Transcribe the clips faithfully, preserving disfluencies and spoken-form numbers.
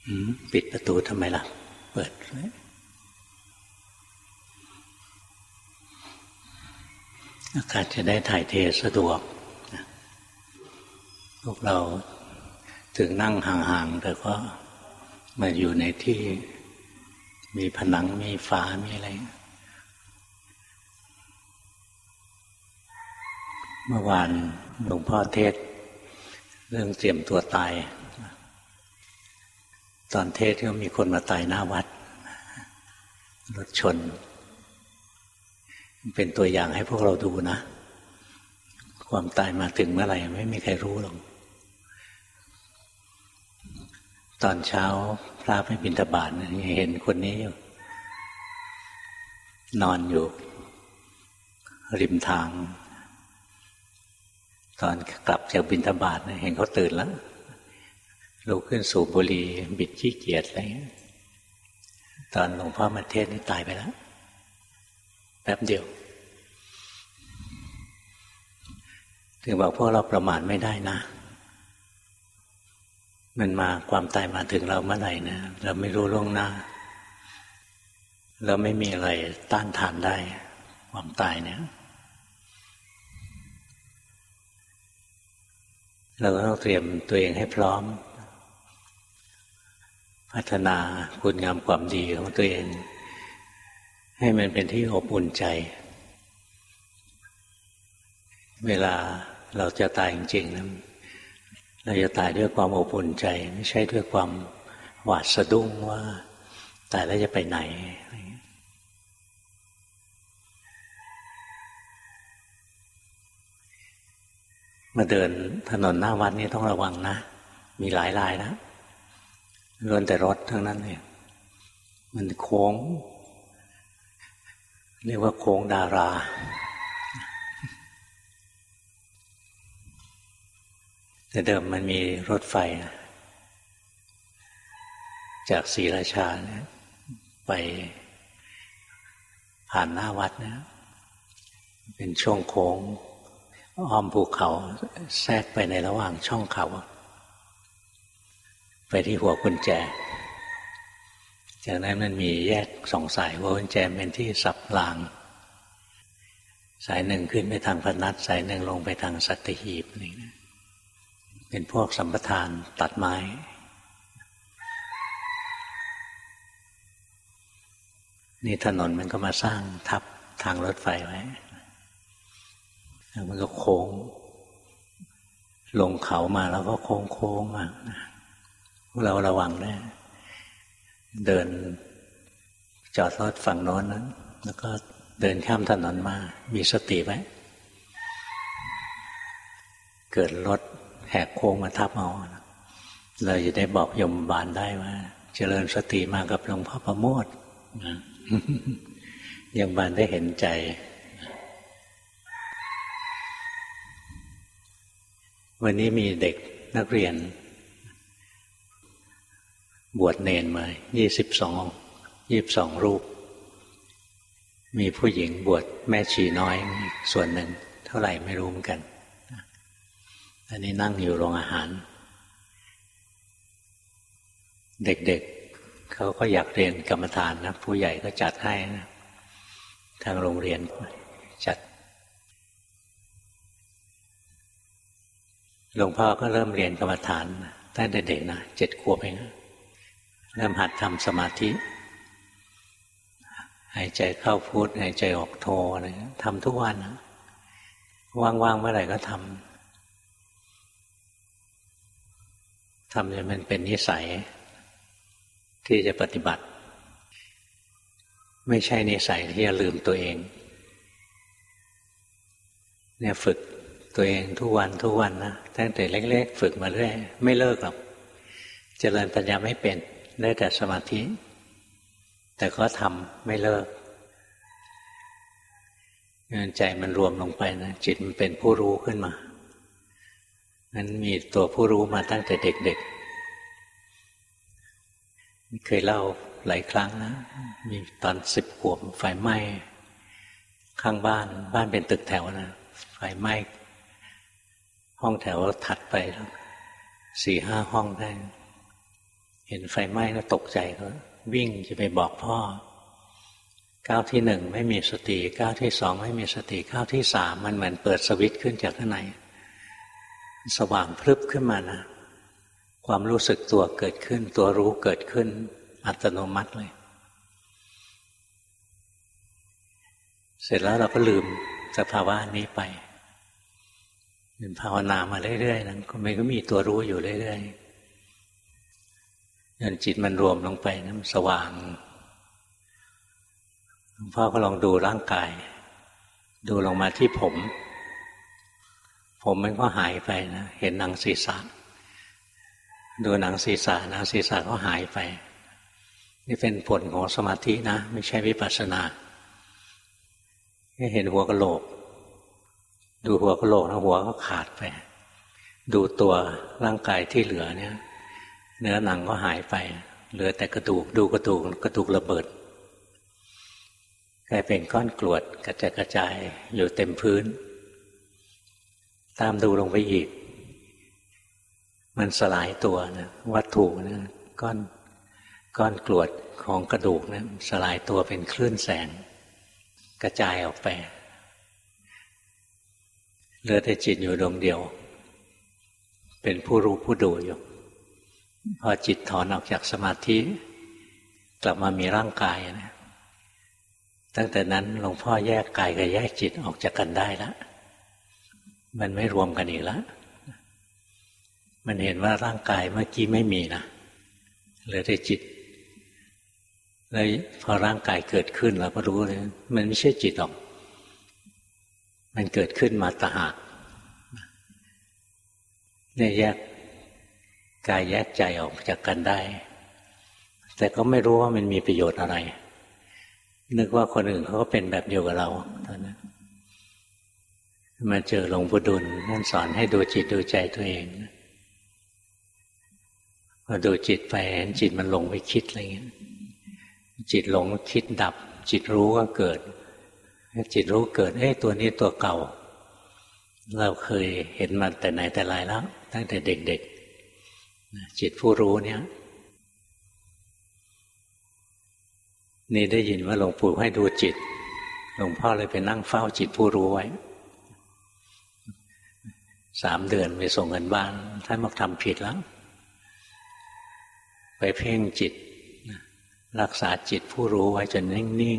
ปิดประตูทำไมล่ะเปิดอากาศจะได้ถ่ายเทสะดวกพวกเราถึงนั่งห่างๆแต่ก็มาอยู่ในที่มีผนังมีฝามีอะไรเมื่อวานหลวงพ่อเทศเรื่องเตรียมตัวตายตอนเทศก็มีคนมาตายหน้าวัดรถชนเป็นตัวอย่างให้พวกเราดูนะความตายมาถึงเมื่อไหร่ไม่มีใครรู้หรอกตอนเช้าพระไปบิณฑบาตเห็นคนนี้อยู่นอนอยู่ริมทางตอนกลับจากบิณฑบาตเห็นเขาตื่นแล้วลุกขึ้นสูบบุหรี่บิดขี้เกียจอะไรตอนหลวงพ่อมาเทศนี่ตายไปแล้วแป๊บเดียวถึงบอกพวกเราประมาทไม่ได้นะมันมาความตายมาถึงเราเมื่อไหร่นะเราไม่รู้ล่วงหน้าเราไม่มีอะไรต้านทานได้ความตายเนี่ยเราก็ต้องเตรียมตัวเองให้พร้อมพัฒนาคุณงามความดีของตัวเองให้มันเป็นที่อบอุ่นใจเวลาเราจะตายจริงๆนะเราจะตายด้วยความอบอุ่นใจไม่ใช่ด้วยความหวาดสะดุ้งว่าตายแล้วจะไปไหนมาเดินถนนหน้าวัดนี่ต้องระวังนะมีหลายรายนะล้วนแต่รถทั้งนั้นเลยมันโค้งเรียกว่าโค้งดาราแต่เดิมมันมีรถไฟจากศรีราชาเนี่ยไปผ่านหน้าวัดนะเป็นช่วงโค้งอ้อมภูเขาแทรกไปในระหว่างช่องเขาไปที่หัวกุญแจจากนั้นมันมีแยกสองสายหัวกุญแจเป็นที่สับรางสายหนึ่งขึ้นไปทางพนัสสายหนึ่งลงไปทางสัตหีบนี่นะเป็นพวกสัมปทานตัดไม้นี่ถนนมันก็มาสร้างทับทางรถไฟไว้แล้วมันก็โค้งลงเขามาแล้วก็โค้งโค้งมาพวกเราระวังได้เดินจอดรถฝั่งโน้นนั้นแล้วก็เดินข้ามถนนมามีสติไว้เกิดรถแหกโค้งมาทับเอาเราจะได้บอกยมบาลได้ว่าเจริญสติมากับหลวงพ่อประโมทยมบาลได้เห็นใจวันนี้มีเด็กนักเรียนบวชเนรมายี่สิบสองยี่สิบสองรูปมีผู้หญิงบวชแม่ชีน้อยส่วนหนึ่งเท่าไหร่ไม่รู้เหมือนกันอันนี้นั่งอยู่โรงอาหารเด็กๆ เเขาก็อยากเรียนกรรมฐานนะผู้ใหญ่ก็จัดให้นะทางโรงเรียนจัดหลวงพ่อก็เริ่มเรียนกรรมฐานตั้งแต่เด็กนะเจ็ดขวบเองนะเริ่มหัดทำสมาธิหายใจเข้าพุทหายใจออกโทอะไรทำทุกวันนะว่างๆเมื่อไหร่ก็ทำทำจนมันเป็นนิสัยที่จะปฏิบัติไม่ใช่นิสัยที่จะลืมตัวเองเนี่ยฝึกตัวเองทุกวันทุกวันนะตั้งแต่เล็กๆฝึกมาเรื่อยไม่เลิกหรอกเจริญปัญญาไม่เป็นได้แต่สมาธิแต่ก็ทำไม่เลิกใจมันรวมลงไปนะจิตมันเป็นผู้รู้ขึ้นมานั้นมีตัวผู้รู้มาตั้งแต่เด็กๆเคยเล่าหลายครั้งนะมีตอนสิบขวบไฟไหม้ข้างบ้านบ้านเป็นตึกแถวนะไฟไหม้ห้องแถวถัดไปสี่ห้าห้องได้เห็นไฟไหม้ก็ตกใจก็วิ่งจะไปบอกพ่อก้าวที่หนึ่งไม่มีสติก้าวที่สองไม่มีสติก้าวที่สามมันเหมือนเปิดสวิตช์ขึ้นจากข้างในสว่างพลึบขึ้นมานะความรู้สึกตัวเกิดขึ้นตัวรู้เกิดขึ้นอัตโนมัติเลยเสร็จแล้วเราก็ลืมสภาวะนี้ไปเป็นภาวนามาเรื่อยๆนั้นก็มันก็มีตัวรู้อยู่เรื่อยๆจนจิตมันรวมลงไปนะมันสว่างหลวงพ่อก็ลองดูร่างกายดูลงมาที่ผมผมมันก็หายไปนะเห็นหนังศีรษะดูหนังศีรษะหนังศีรษะก็หายไปนี่เป็นผลของสมาธินะไม่ใช่วิปัสสนาแค่เห็นหัวกะโหลกดูหัวกะโหลกแล้วหัวก็ขาดไปดูตัวร่างกายที่เหลือเนี่ยเนื้อหนังก็หายไปเหลือแต่กระดูกดูกระดูกกระดูกระเบิดกลายเป็นก้อนกรวดกระจายกระจายอยู่เต็มพื้นตามดูลงไปอีกมันสลายตัวนะวัตถุนะก้อนก้อนกรวดของกระดูกนะสลายตัวเป็นคลื่นแสงกระจายออกไปเหลือแต่จิตอยู่ดวงเดียวเป็นผู้รู้ผู้ดูอยู่พอจิตถอนออกจากสมาธิกลับมามีร่างกายนะตั้งแต่นั้นหลวงพ่อแยกกายกับแยกจิตออกจากกันได้แล้วมันไม่รวมกันอีกแล้วมันเห็นว่าร่างกายเมื่อกี้ไม่มีนะเหลือแต่จิตแล้วพอร่างกายเกิดขึ้นเราก็รู้เลยมันไม่ใช่จิตหรอกมันเกิดขึ้นมาต่างหากเนี่ยแยกกายแยกใจออกจากกันได้แต่ก็ไม่รู้ว่ามันมีประโยชน์อะไรนึกว่าคนอื่นเขาก็เป็นแบบเดียวกับเราตอนนั้นมาเจอหลวงปู่ดุลท่านสอนให้ดูจิตดูใจตัวเองพอดูจิตไปเห็นจิตมันหลงไปคิดอะไรเงี้ยจิตหลงคิดดับจิตรู้ก็เกิดจิตรู้เกิดเอ้ตัวนี้ตัวเก่าเราเคยเห็นมันแต่ไหนแต่ไรแล้วตั้งแต่เด็กๆจิตผู้รู้เนี่ยนี่ได้ยินว่าหลวงปู่ให้ดูจิตหลวงพ่อเลยไปนั่งเฝ้าจิตผู้รู้ไว้สามเดือนไปส่งเงินบ้านท่านบอกทำผิดแล้วไปเพ่งจิตรักษาจิตผู้รู้ไว้จนนิ่ง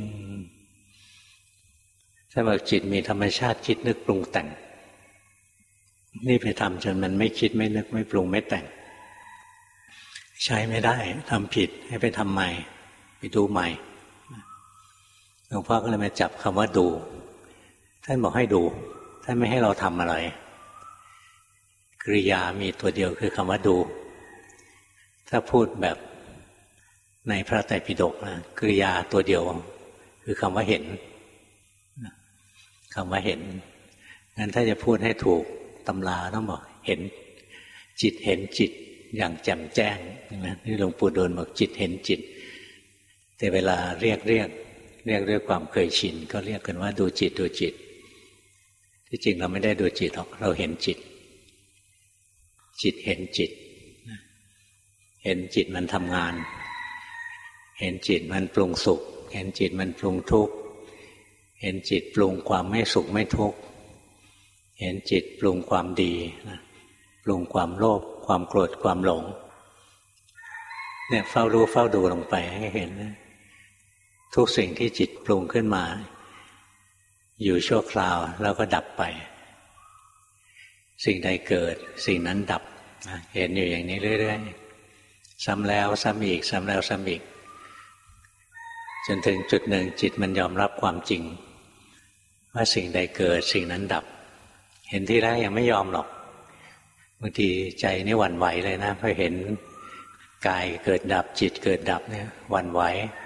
ๆถ้าบอกจิตมีธรรมชาติคิดนึกปรุงแต่งนี่ไปทำจนมันไม่คิดไม่นึกไม่ปรุงไม่แต่งใช้ไม่ได้ทำผิดให้ไปทำใหม่ไปดูใหม่หลวงพ่อก็เลยมาจับคำว่าดูท่านบอกให้ดูท่านไม่ให้เราทำอะไรกริยามีตัวเดียวคือคำว่าดูถ้าพูดแบบในพระไตรปิฎกนะกริยาตัวเดียวคือคำว่าเห็นคำว่าเห็นงั้นถ้าจะพูดให้ถูกตำราต้องบอกเห็นจิตเห็นจิตอย่างแจ่มแจ้งนะที่หลวงปู่ดูลบอกจิตเห็นจิตแต่เวลาเรียกเรียกเรียกด้วยความเคยชินก็เรียกกันว่าดูจิตดูจิตที่จริงเราไม่ได้ดูจิตหรอกเราเห็นจิตจิตเห็นจิตเห็นจิตมันทำงานเห็นจิตมันปรุงสุขเห็นจิตมันปรุงทุกข์เห็นจิตปรุงความไม่สุขไม่ทุกข์เห็นจิตปรุงความดีปรุงความโลภความโกรธความหลงเนี่ยเฝ้ารู้เฝ้าดูลงไปให้เห็นทุกสิ่งที่จิตปรุงขึ้นมาอยู่ชั่วคราวแล้วก็ดับไปสิ่งใดเกิดสิ่งนั้นดับเห็นอยู่อย่างนี้เรื่อยๆซ้ำแล้วซ้ำอีกซ้ำแล้วซ้ำอีกจนถึงจุดหนึ่งจิตมันยอมรับความจริงว่าสิ่งใดเกิดสิ่งนั้นดับเห็นที่แรกยังไม่ยอมหรอกบางทีใจนี่หวั่นไหวเลยนะพอเห็นกายเกิดดับจิตเกิดดับเนี่ยหวั่นไหว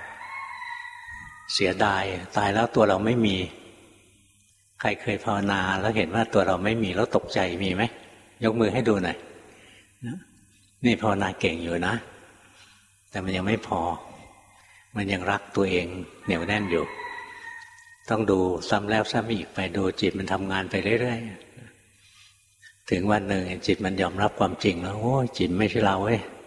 เสียดายตายแล้วตัวเราไม่มีใครเคยภาวนาแล้วเห็นว่าตัวเราไม่มีแล้วตกใจมีไหมยกมือให้ดูหน่อยนี่ภาวนาเก่งอยู่นะแต่มันยังไม่พอมันยังรักตัวเองเหนียวแน่นอยู่ต้องดูซ้ำแล้วซ้ำอีกไปดูจิตมันทำงานไปเรื่อยๆถึงวันหนึ่งจิตมันยอมรับความจริงแล้วโอ้จิตไม่ใช่เราเว้ย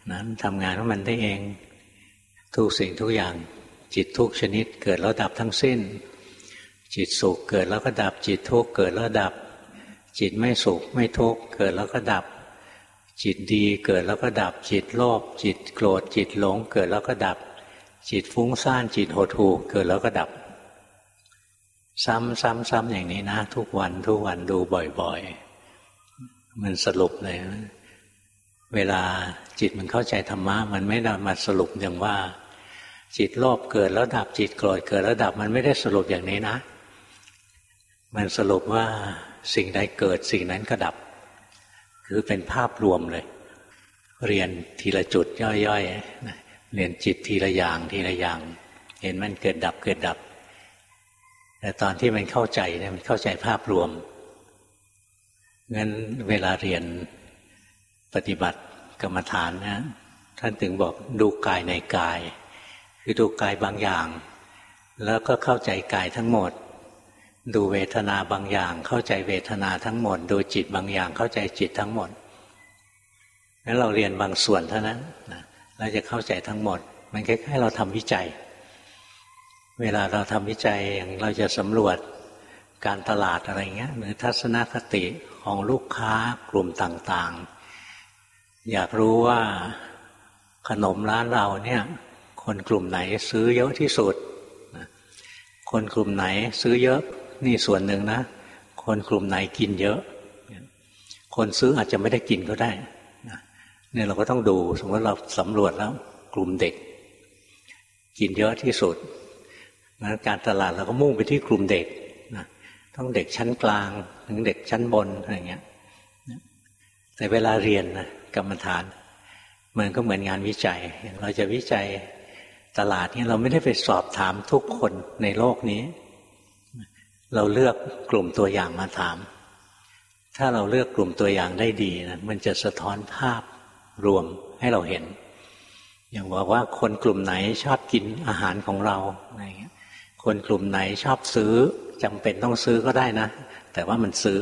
นะทำงานของมันได้เองทุกสิ่งทุกอย่างจิตทุกชนิดเกิดแล้วดับทั้งสิ้นจิตสุขเกิดแล้วก็ดับจิตทุกข์เกิดแล้วดับจิตไม่สุขไม่ทุกข์เกิดแล้วก็ดับจิตดีเกิดแล้วก็ดับจิตโลภจิตโกรธจิตหลงเกิดแล้วก็ดับจิตฟุ้งซ่านจิตหดหู่เกิดแล้วก็ดับซ้ำซ้ำซ้ำอย่างนี้นะทุกวันทุกวันดูบ่อยๆมันสรุปเลยนะเวลาจิตมันเข้าใจธรรมะมันไม่ได้มาสรุปอย่างว่าจิตโลภเกิดแล้วดับจิตโกรธเกิดแล้วดับมันไม่ได้สรุปอย่างนี้นะมันสรุปว่าสิ่งใดเกิดสิ่งนั้นก็ดับคือเป็นภาพรวมเลยเรียนทีละจุดย่อยๆเรียนจิตทีละอย่างทีละอย่างเห็นมันเกิดดับเกิดดับแต่ตอนที่มันเข้าใจเนี่ยมันเข้าใจภาพรวมงั้นเวลาเรียนปฏิบัติกรรมฐานนะท่านถึงบอกดูกายในกายคือดูกายบางอย่างแล้วก็เข้าใจกายทั้งหมดดูเวทนาบางอย่างเข้าใจเวทนาทั้งหมดดูจิตบางอย่างเข้าใจจิตทั้งหมดงั้นเราเรียนบางส่วนเท่านั้นนะเราจะเข้าใจทั้งหมดมันคล้ายๆเราทำวิจัยเวลาเราทำวิจัยอย่างเราจะสำรวจการตลาดอะไรเงี้ยหรือทัศนคติของลูกค้ากลุ่มต่างๆอยากรู้ว่าขนมร้านเราเนี่ยคนกลุ่มไหนซื้อเยอะที่สุดคนกลุ่มไหนซื้อเยอะนี่ส่วนหนึ่งนะคนกลุ่มไหนกินเยอะคนซื้ออาจจะไม่ได้กินก็ได้เนี่ยเราก็ต้องดูสมมติเราสำรวจแล้วกลุ่มเด็กกินเยอะที่สุดงั้นการตลาดเราก็มุ่งไปที่กลุ่มเด็กนะต้องเด็กชั้นกลางถึงเด็กชั้นบนอะไรเงี้ยแต่เวลาเรียนนะกรรมฐานมันก็เหมือนงานวิจัยเราจะวิจัยตลาดนี้เราไม่ได้ไปสอบถามทุกคนในโลกนี้เราเลือกกลุ่มตัวอย่างมาถามถ้าเราเลือกกลุ่มตัวอย่างได้ดีนะมันจะสะท้อนภาพรวมให้เราเห็นอย่างบอกว่าคนกลุ่มไหนชอบกินอาหารของเราอะไรเงี้ยคนกลุ่มไหนชอบซื้อจำเป็นต้องซื้อก็ได้นะแต่ว่ามันซื้อ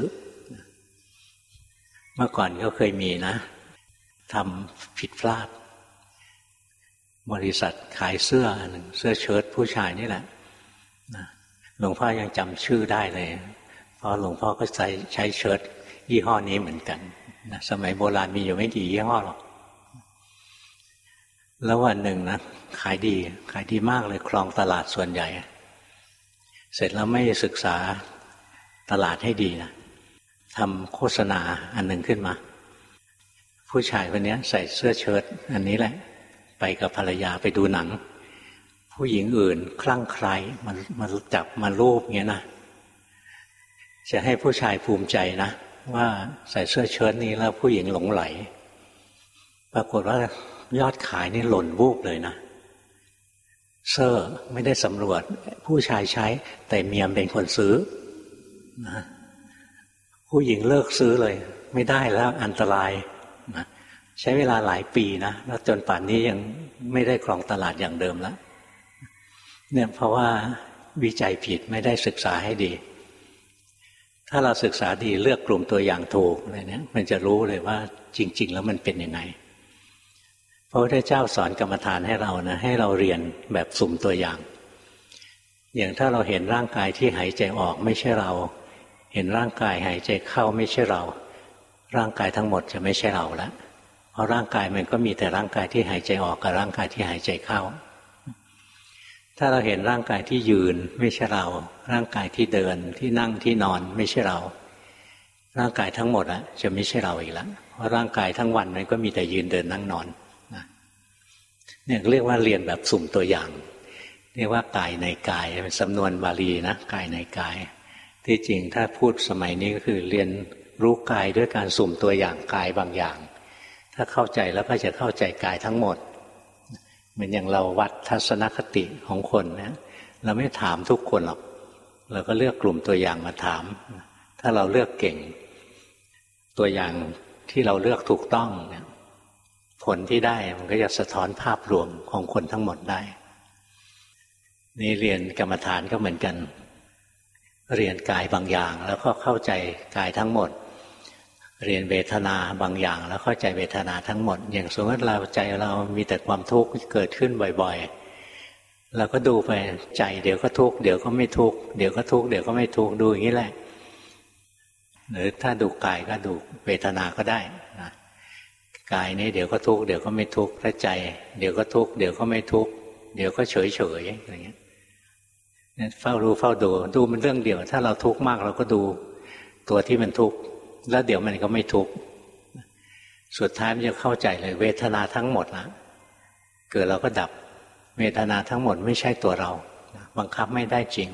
เมื่อก่อนก็เคยมีนะทำผิดพลาดบริษัทขายเสื้อหนึ่งเสื้อเชิ้ตผู้ชายนี่แหละหลวงพ่อยังจำชื่อได้เลยเพราะหลวงพ่อก็ใช้ใช้เชิ้ตยี่ห้อนี้เหมือนกันนะสมัยโบราณมีอยู่ไม่กี่ยี่ห้อหรอกแล้ววันหนึ่งนะขายดีขายดีมากเลยครองตลาดส่วนใหญ่เสร็จแล้วไม่ศึกษาตลาดให้ดีนะทำโฆษณาอันหนึ่งขึ้นมาผู้ชายคนนี้ใส่เสื้อเชิ้ตอันนี้แหละไปกับภรรยาไปดูหนังผู้หญิงอื่นคลั่งไคล้มันมาจับมาลูบเงี้ยนะจะให้ผู้ชายภูมิใจนะว่าใส่เสื้อเชิ้ตนี้แล้วผู้หญิงหลงไหลปรากฏว่ายอดขายนี่หล่นวูบเลยนะเสื้อไม่ได้สำรวจผู้ชายใช้แต่เมียเป็นคนซื้อนะผู้หญิงเลิกซื้อเลยไม่ได้แล้วอันตรายนะใช้เวลาหลายปีนะแล้วจนป่านนี้ยังไม่ได้ครองตลาดอย่างเดิมแล้วเนี่ยเพราะว่าวิจัยผิดไม่ได้ศึกษาให้ดีถ้าเราศึกษาดีเลือกกลุ่มตัวอย่างถูกอะไรเนี่ยมันจะรู้เลยว่าจริงๆแล้วมันเป็นยังไงพระพุทธเจ้าสอนกรรมฐานให้เรานะให้เราเรียนแบบสุ่มตัวอย่างอย่างถ้าเราเห็นร่างกายที่หายใจออกไม่ใช่เราเห็นร่างกายหายใจเข้าไม่ใช่เราร่างกายทั้งหมดจะไม่ใช่เราแล้วเพราะร่างกายมันก็มีแต่ร่างกายที่หายใจออกกับร่างกายที่หายใจเข้าถ้าเราเห็นร่างกายที่ยืนไม่ใช่เราร่างกายที่เดินที่นั่งที่นอนไม่ใช่เราร่างกายทั้งหมดอะจะไม่ใช่เราอีกแล้วเพราะร่างกายทั้งวันมันก็มีแต่ยืนเดินนั่งนอนเนี่ยเรียกว่าเรียนแบบสุ่มตัวอย่างเรียกว่ากายในกายเป็นสำนวนบาลีนะกายในกายที่จริงถ้าพูดสมัยนี้ก็คือเรียนรู้กายด้วยการสุ่มตัวอย่างกายบางอย่างถ้าเข้าใจแล้วก็จะเข้าใจกายทั้งหมดเหมือนอย่างเราวัดทัศนคติของคนนะเราไม่ถามทุกคนหรอกเราก็เลือกกลุ่มตัวอย่างมาถามถ้าเราเลือกเก่งตัวอย่างที่เราเลือกถูกต้องเนี่ยผลที่ได้มันก็จะสะท้อนภาพรวมของคนทั้งหมดได้นี่เรียนกรรมฐานก็เหมือนกันเรียนกายบางอย่างแล้วก็เข้าใจกายทั้งหมดเรียนเวทนาบางอย่างแล้วเข้าใจเวทนาทั้งหมดอย่างสมมติเราใจเรามีแต่ความทุกข์เกิดขึ้นบ่อยๆเราก็ดูไปใจเดี๋ยวก็ทุกข์เดี๋ยวก็ไม่ทุกข์เดี๋ยวก็ทุกข์เดี๋ยวก็ไม่ทุกข์ดูอย่างนี้แหละหรือถ้าดูกายก็ดูเวทนาก็ได้นะกายนี้เดี๋ยวก็ทุกข์เดี๋ยวก็ไม่ทุกข์ถ้าใจเดี๋ยวก็ทุกข์เดี๋ยวก็ไม่ทุกข์เดี๋ยวก็เฉยเฉยอะไรเงี้ยเฝ้ารู้เฝ้าดูดูมันเรื่องเดียวถ้าเราทุกข์มากเราก็ดูตัวที่มันทุกข์แล้วเดี๋ยวมันก็ไม่ทุกข์สุดท้ายมันจะเข้าใจเลยเวทนาทั้งหมดนะเกิดเราก็ดับเวทนาทั้งหมดไม่ใช่ตัวเราบังคับไม่ได้จริง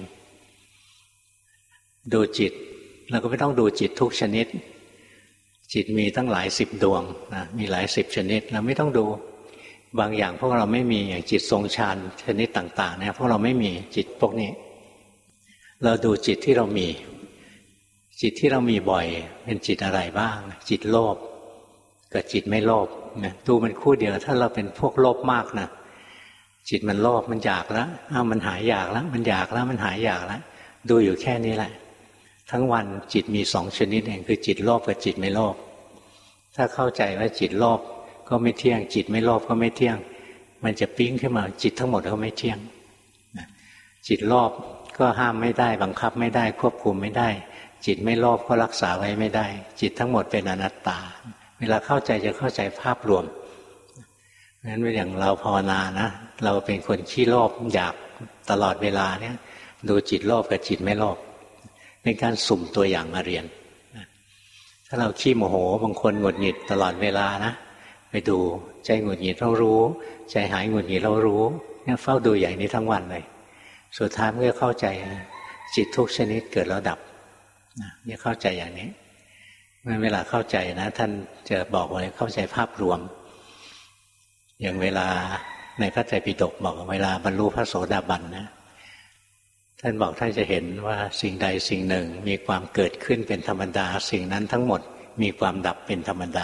ดูจิตเราก็ไม่ต้องดูจิตทุกชนิดจิตมีตั้งหลายสิบดวงนะมีหลายสิบชนิดเราไม่ต้องดูบางอย่างพวกเราไม่มีอย่างจิตทรงฌานชนิดต่างๆเนี่ยพวกเราไม่มีจิตพวกนี้เราดูจิตที่เรามีจิตที่เรามีบ่อยเป็นจิตอะไรบ้างจิตโลภกับจิตไม่โลภนะดูมันคู่เดียวถ้าเราเป็นพวกโลภมากนะจิตมันโลภมันอยากแล้วอ้าวมันหายอยากแล้วมันอยากแล้วมันหายอยากแล้วดูอยู่แค่นี้แหละทั้งวันจิตมีสองชนิดเองคือจิตโลภกับจิตไม่โลภถ้าเข้าใจว่าจิตโลภก็ไม่เที่ยงจิตไม่โลภก็ไม่เที่ยงมันจะปิ๊งขึ้นมาจิตทั้งหมดก็ไม่เที่ยงจิตโลภก็ห้ามไม่ได้บังคับไม่ได้ควบคุมไม่ได้จิตไม่โลภก็รักษาไว้ไม่ได้จิตทั้งหมดเป็นอนัตตาเวลาเข้าใจจะเข้าใจภาพรวมเพราะฉะนั้นอย่างเราภาวนานะเราเป็นคนขี้โลภอยากตลอดเวลาเนี่ยดูจิตโลภกับจิตไม่โลภเป็นการสุ่มตัวอย่างมาเรียนถ้าเราขี้โมโหบางคนหงุดหงิดตลอดเวลานะไปดูใจหงุดหงิดเรารู้ใจหายหงุดหงิดเรารู้เนี่ยเฝ้าดูอย่างนี้ทั้งวันเลยสุดท้ายเมื่อเข้าใจจิตทุกชนิดเกิดแล้วดับเนี่ยเข้าใจอย่างนี้เมื่อเวลาเข้าใจนะท่านจะบอกว่าเข้าใจภาพรวมอย่างเวลาในพระไตรปิฎกบอกเวลาบรรลุพระโสดาบันนะท่านบอกท่านจะเห็นว่าสิ่งใดสิ่งหนึ่งมีความเกิดขึ้นเป็นธรรมดาสิ่งนั้นทั้งหมดมีความดับเป็นธรรมดา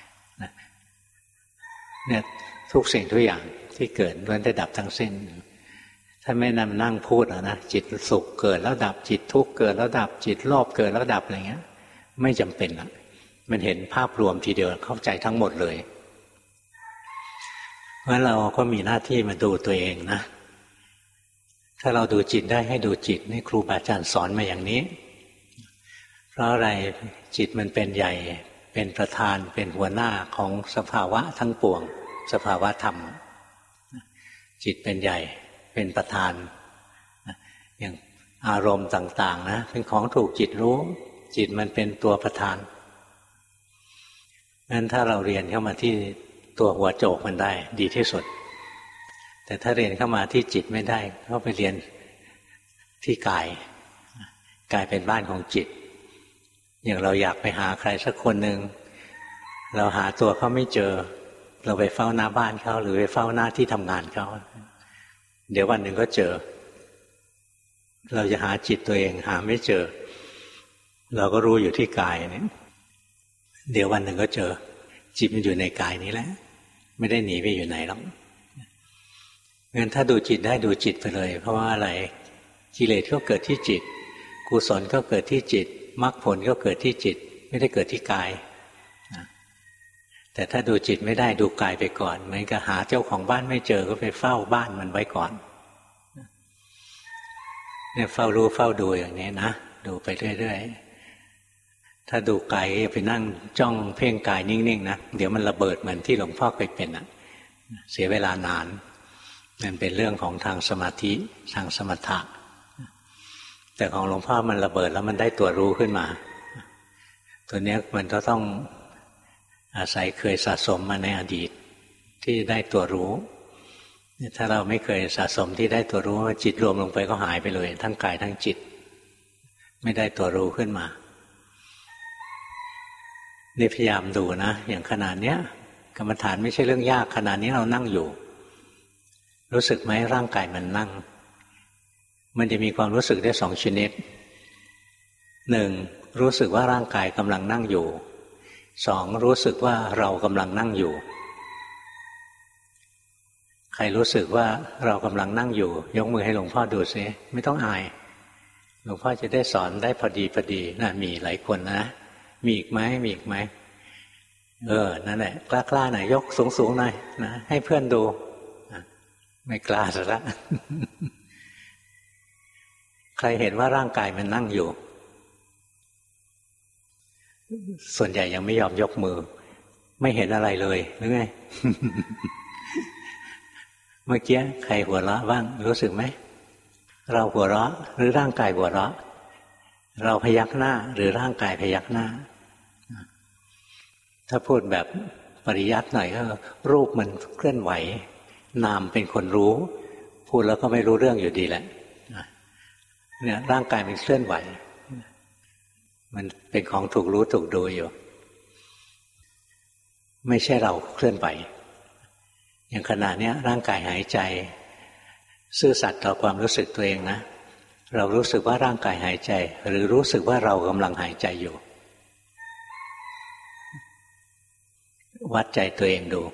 เนี่ยทุกสิ่งทุกอย่างที่เกิดล้วนได้ดับทั้งสิ้นท่านไม่นำนั่งพูดหรอกนะจิตสุขเกิดแล้วดับจิตทุกข์เกิดแล้วดับจิตโลภเกิดแล้วดับอะไรเงี้ยไม่จำเป็นละมันเห็นภาพรวมทีเดียวเข้าใจทั้งหมดเลยเพราะเราก็มีหน้าที่มาดูตัวเองนะถ้าเราดูจิตได้ให้ดูจิตนี่ครูบาอาจารย์สอนมาอย่างนี้เพราะอะไรจิตมันเป็นใหญ่เป็นประธานเป็นหัวหน้าของสภาวะทั้งปวงสภาวะธรรมจิตเป็นใหญ่เป็นประธานอย่างอารมณ์ต่างๆนะเป็นของถูกจิตรู้จิตมันเป็นตัวประธานงั้นถ้าเราเรียนเข้ามาที่ตัวหัวโจกมันได้ดีที่สุดแต่ถ้าเรียนเข้ามาที่จิตไม่ได้ก็ไปเรียนที่กายกายเป็นบ้านของจิตอย่างเราอยากไปหาใครสักคนหนึ่งเราหาตัวเขาไม่เจอเราไปเฝ้าหน้าบ้านเขาหรือไปเฝ้าหน้าที่ทำงานเขาเดี๋ยววันหนึ่งก็เจอเราจะหาจิตตัวเองหาไม่เจอเราก็รู้อยู่ที่กายนี่เดี๋ยววันหนึ่งก็เจอจิตมันอยู่ในกายนี้แหละไม่ได้หนีไปอยู่ไหนหรอกงั้นถ้าดูจิตได้ดูจิตไปเลยเพราะว่าอะไรกิเลสก็เกิดที่จิตกุศลก็เกิดที่จิตมรรคผลก็เกิดที่จิตไม่ได้เกิดที่กายแต่ถ้าดูจิตไม่ได้ดูกายไปก่อนเหมือนกับหาเจ้าของบ้านไม่เจอก็ไปเฝ้าบ้านมันไว้ก่อนเนี่ยเฝ้ารู้เฝ้าดูอย่างนี้นะดูไปเรื่อยๆถ้าดูกายไปนั่งจ้องเพ่งกายนิ่งๆนะเดี๋ยวมันระเบิดเหมือนที่หลวงพ่อเคยเป็นอ่ะเสียเวลานานมันเป็นเรื่องของทางสมาธิทางสมถะแต่ของหลวงพ่อมันระเบิดแล้วมันได้ตัวรู้ขึ้นมาตัวนี้มันก็ต้องอาศัยเคยสะสมมาในอดีตที่ได้ตัวรู้ถ้าเราไม่เคยสะสมที่ได้ตัวรู้จิตรวมลงไปก็หายไปเลยทั้งกายทั้งจิตไม่ได้ตัวรู้ขึ้นมานี่พยายามดูนะอย่างขนาดเนี้ยกรรมฐานไม่ใช่เรื่องยากขนาดนี้เรานั่งอยู่รู้สึกไหมร่างกายมันนั่งมันจะมีความรู้สึกได้สองชนิดหนึ่งรู้สึกว่าร่างกายกำลังนั่งอยู่สองรู้สึกว่าเรากำลังนั่งอยู่ใครรู้สึกว่าเรากำลังนั่งอยู่ยกมือให้หลวงพ่อดูซิไม่ต้องอายหลวงพ่อจะได้สอนได้พอดีพอดีนะมีหลายคนนะมีอีกไหมมีอีกไหมเออนั่นแหละกล้าๆหน่อยยกสูงๆหน่อยนะให้เพื่อนดูไม่กล้าซะละ ใครเห็นว่าร่างกายมันนั่งอยู่ส่วนใหญ่ยังไม่ยอมยกมือไม่เห็นอะไรเลยหรือไง เมื่อกี้ใครหัวเราะบ้างรู้สึกไหมเราหัวเราะหรือร่างกายหัวเราะเราพยักหน้าหรือร่างกายพยักหน้าถ้าพูดแบบปริยัติหน่อยก็รูปมันเคลื่อนไหวนามเป็นคนรู้พูดแล้วก็ไม่รู้เรื่องอยู่ดีแหละเนี่ยร่างกายมันเคลื่อนไหวมันเป็นของถูกรู้ถูกดูอยู่ไม่ใช่เราเคลื่อนไหวอย่างขณะนี้ร่างกายหายใจซื่อสัตย์ต่อความรู้สึกตัวเองนะเรารู้สึกว่าร่างกายหายใจหรือรู้สึกว่าเรากำลังหายใจอยู่วัดใจตัวเองดู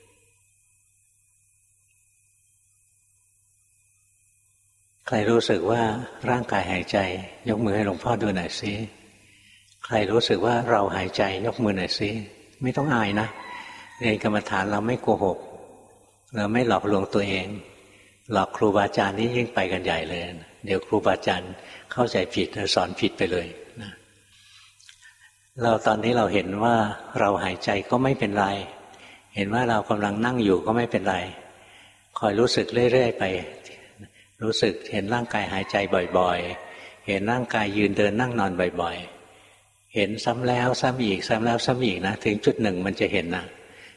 ใครรู้สึกว่าร่างกายหายใจยกมือให้หลวงพ่อดูหน่อยสิใครรู้สึกว่าเราหายใจยกมือหน่อยสิไม่ต้องอายนะเรียนกรรมฐานเราไม่โกหกเราไม่หลอกลวงตัวเองหลอกครูบาอาจารย์นี่ยิ่งไปกันใหญ่เลยเดี๋ยวครูบาอาจารย์เข้าใจผิดสอนผิดไปเลยนะเราตอนนี้เราเห็นว่าเราหายใจก็ไม่เป็นไรเห็นว่าเรากำลังนั่งอยู่ก็ไม่เป็นไรคอยรู้สึกเรื่อยๆไปรู้สึกเห็นร่างกายหายใจบ่อยๆเห็นร่างกายยืนเดินนั่งนอนบ่อยๆเห็นซ้ำแล้วซ้ำอีกซ้ำแล้วซ้ำอีกนะถึงจุดหนึ่งมันจะเห็นนะ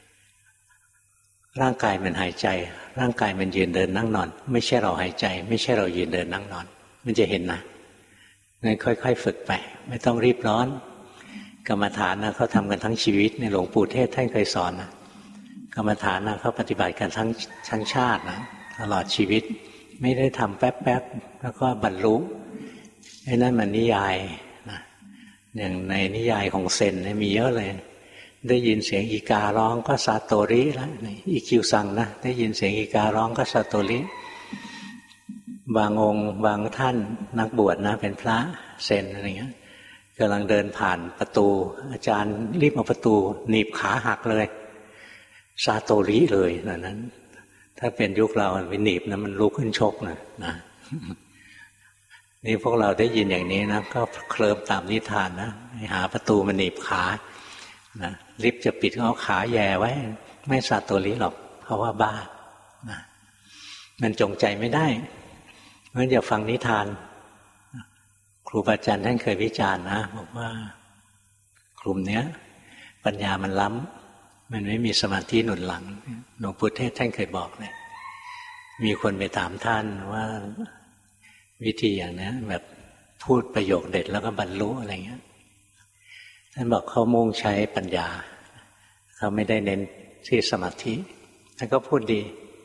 ร่างกายมันหายใจร่างกายมันยืนเดินนั่งนอนไม่ใช่เราหายใจไม่ใช่เรายืนเดินนั่งนอนมันจะเห็นนะงั้นค่อยๆฝึกไปไม่ต้องรีบร้อนกรรมฐานนะเขาทำกันทั้งชีวิตในหลวงปู่เทศท่านเคยสอนนะกรรมฐานนะเขาปฏิบัติกันทั้งทั้งชาตินะตลอดชีวิตไม่ได้ทำแป๊บๆแล้วก็บรรลุไอ้นั่นมันนิยายนะอย่างในนิยายของเซนเนี่ยมีเยอะเลยได้ยินเสียงอีการ้องก็ซาโตริแล้วอีคิวซังนะได้ยินเสียงอีการ้องก็ซาโตริบางองค์บางท่านนักบวชนะเป็นพระเซนอะไรเงี้ยกำลังเดินผ่านประตูอาจารย์รีบเอาประตูหนีบขาหักเลยซาโตริเลยตอนนั้นถ้าเป็นยุคเราไปหนีบนะมันลุกขึ้นชกนะนะนี่พวกเราได้ยินอย่างนี้นะก็เคลิ้มตามนิทานนะหาประตูมันหนีบขานะลิฟต์จะปิดก็เอาขาแย่ไว้ไม่ซาโตริหรอกเพราะว่าบ้านะมันจงใจไม่ได้เพราะฉะนั้นอย่าฟังนิทานครูบาอาจารย์ท่านเคยวิจารณ์นะบอกว่ากลุ่มเนี้ยปัญญามันล้ำมันไม่มีสมาธิหนุนหลังหลวงปู่เทศท่านเคยบอกเลยมีคนไปถามท่านว่าวิธีอย่างนี้แบบพูดประโยคเด็ดแล้วก็บรรลุอะไรเงี้ยท่านบอกเขามุ่งใช้ปัญญาเขาไม่ได้เน้นที่สมาธิท่านก็พูดดี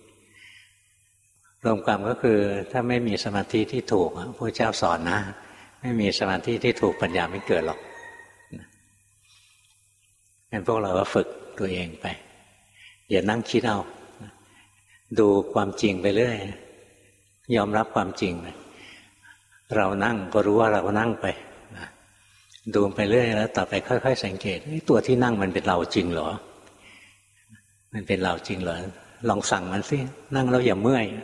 รวมความก็คือถ้าไม่มีสมาธิที่ถูกพระเจ้าสอนนะไม่มีสมาธิที่ถูกปัญญาไม่เกิดหรอกงั้นพวกเราก็ฝึกตัวเองไปอย่านั่งคิดเอาดูความจริงไปเรื่อยยอมรับความจริงเรานั่งก็รู้ว่าเรานั่งไปดูไปเรื่อยแล้วต่อไปค่อยๆสังเกตตัวที่นั่งมันเป็นเราจริงเหรอมันเป็นเราจริงเหรอลองสั่งมันสินั่งแล้วอย่าเมื่อย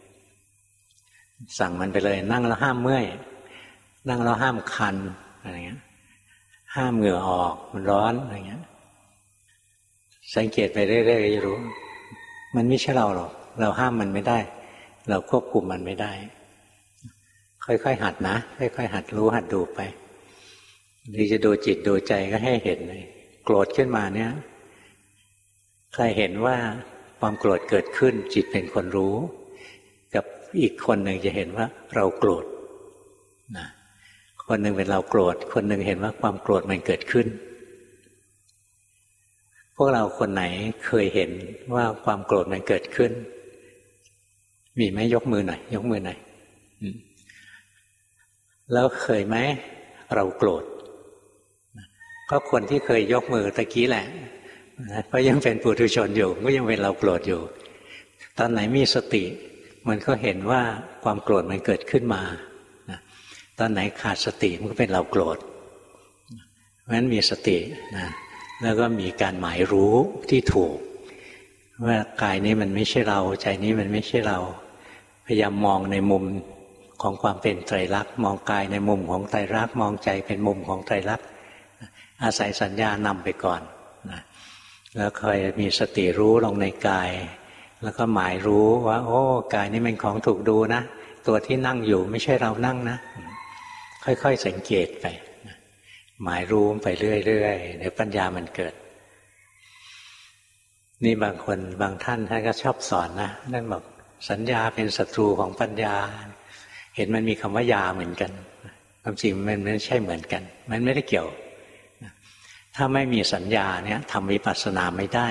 สั่งมันไปเลยนั่งแล้วห้ามเมื่อยนั่งแล้วห้ามคันอะไรเงี้ยห้ามเหงื่อออกมันร้อนอะไรเงี้ยสังเกตไปเรื่อยๆจะรู้มันไม่ใช่เราหรอกเราห้ามมันไม่ได้เราควบคุมมันไม่ได้ค่อยๆหัดนะค่อยๆหัดรู้หัดดูไปหรือจะดูจิตดูใจก็ให้เห็นเลยโกรธขึ้นมาเนี่ยใครเห็นว่าความโกรธเกิดขึ้นจิตเป็นคนรู้กับอีกคนหนึ่งจะเห็นว่าเราโกรธนะคนหนึ่งเป็นเราโกรธคนหนึ่งเห็นว่าความโกรธมันเกิดขึ้นพวกเราคนไหนเคยเห็นว่าความโกรธมันเกิดขึ้นมีไหมยกมือหน่อยยกมือหน่อยแล้วเคยไหมเราโกรธก็คนที่เคยยกมือตะกี้แหละเพราะยังเป็นปุถุชนอยู่ก็ยังเป็นเราโกรธอยู่ตอนไหนมีสติมันก็เห็นว่าความโกรธมันเกิดขึ้นมาตอนไหนขาดสติมันก็เป็นเราโกรธเพราะฉะนั้นมีสตินะแล้วก็มีการหมายรู้ที่ถูกว่ากายนี้มันไม่ใช่เราใจนี้มันไม่ใช่เราพยายามมองในมุมของความเป็นไตรลักษณ์มองกายในมุมของไตรลักษณ์มองใจเป็นมุมของไตรลักษณ์อาศัยสัญญานำไปก่อนนะแล้วค่อยมีสติรู้ลงในกายแล้วก็หมายรู้ว่าโอ้กายนี้เป็นของถูกดูนะตัวที่นั่งอยู่ไม่ใช่เรานั่งนะค่อยๆสังเกตไปหมายรู้ไปเรื่อยๆเดี๋ยวปัญญามันเกิดนี่บางคนบางท่านท่านก็ชอบสอนนะนั่นบอกสัญญาเป็นศัตรูของปัญญาเห็นมันมีคำว่ายาเหมือนกันความจริงมันไม่ใช่เหมือนกันมันไม่ได้เกี่ยวถ้าไม่มีสัญญาเนี่ยทำวิปัสสนาไม่ได้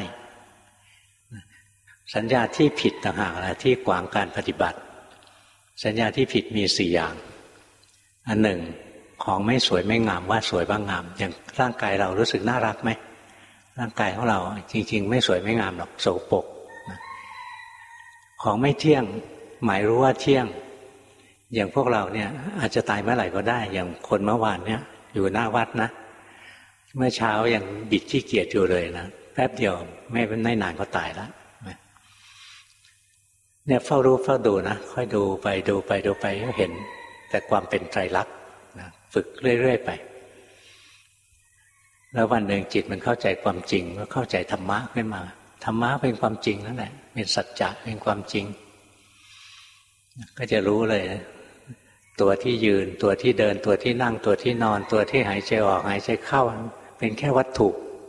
สัญญาที่ผิดต่างหากนะที่ขวางการปฏิบัติสัญญาที่ผิดมีสี่อย่างอันหนึ่งของไม่สวยไม่งามว่าสวยบ้างงามอย่างร่างกายเรารู้สึกน่ารักไหมร่างกายของเราจริงๆไม่สวยไม่งามหรอกโสโครกของไม่เที่ยงหมายรู้ว่าเที่ยงอย่างพวกเราเนี่ยอาจจะตายเมื่อไหร่ก็ได้อย่างคนเมื่อวานเนี่ยอยู่หน้าวัดนะเมื่อเช้ายังบิดขี้เกียจอยู่เลยนะแป๊บเดียวไม่ไม่นานก็ตายแล้วเนี่ยเฝ้ารู้เฝ้าดูนะค่อยดูไปดูไปดูไปก็เห็นแต่ความเป็นไตรลักษณ์นะฝึกเรื่อยๆไปแล้ววันหนึ่งจิตมันเข้าใจความจริงก็เข้าใจธรรมะขึ้นมาธรรมะเป็นความจริงนั่นแหละเป็นสัจจะเป็นความจริงก็จะรู้เลยตัวที่ยืนตัวที่เดินตัวที่นั่งตัวที่นอนตัวที่หายใจออกหายใจเข้าเป็นแค่วัตถุ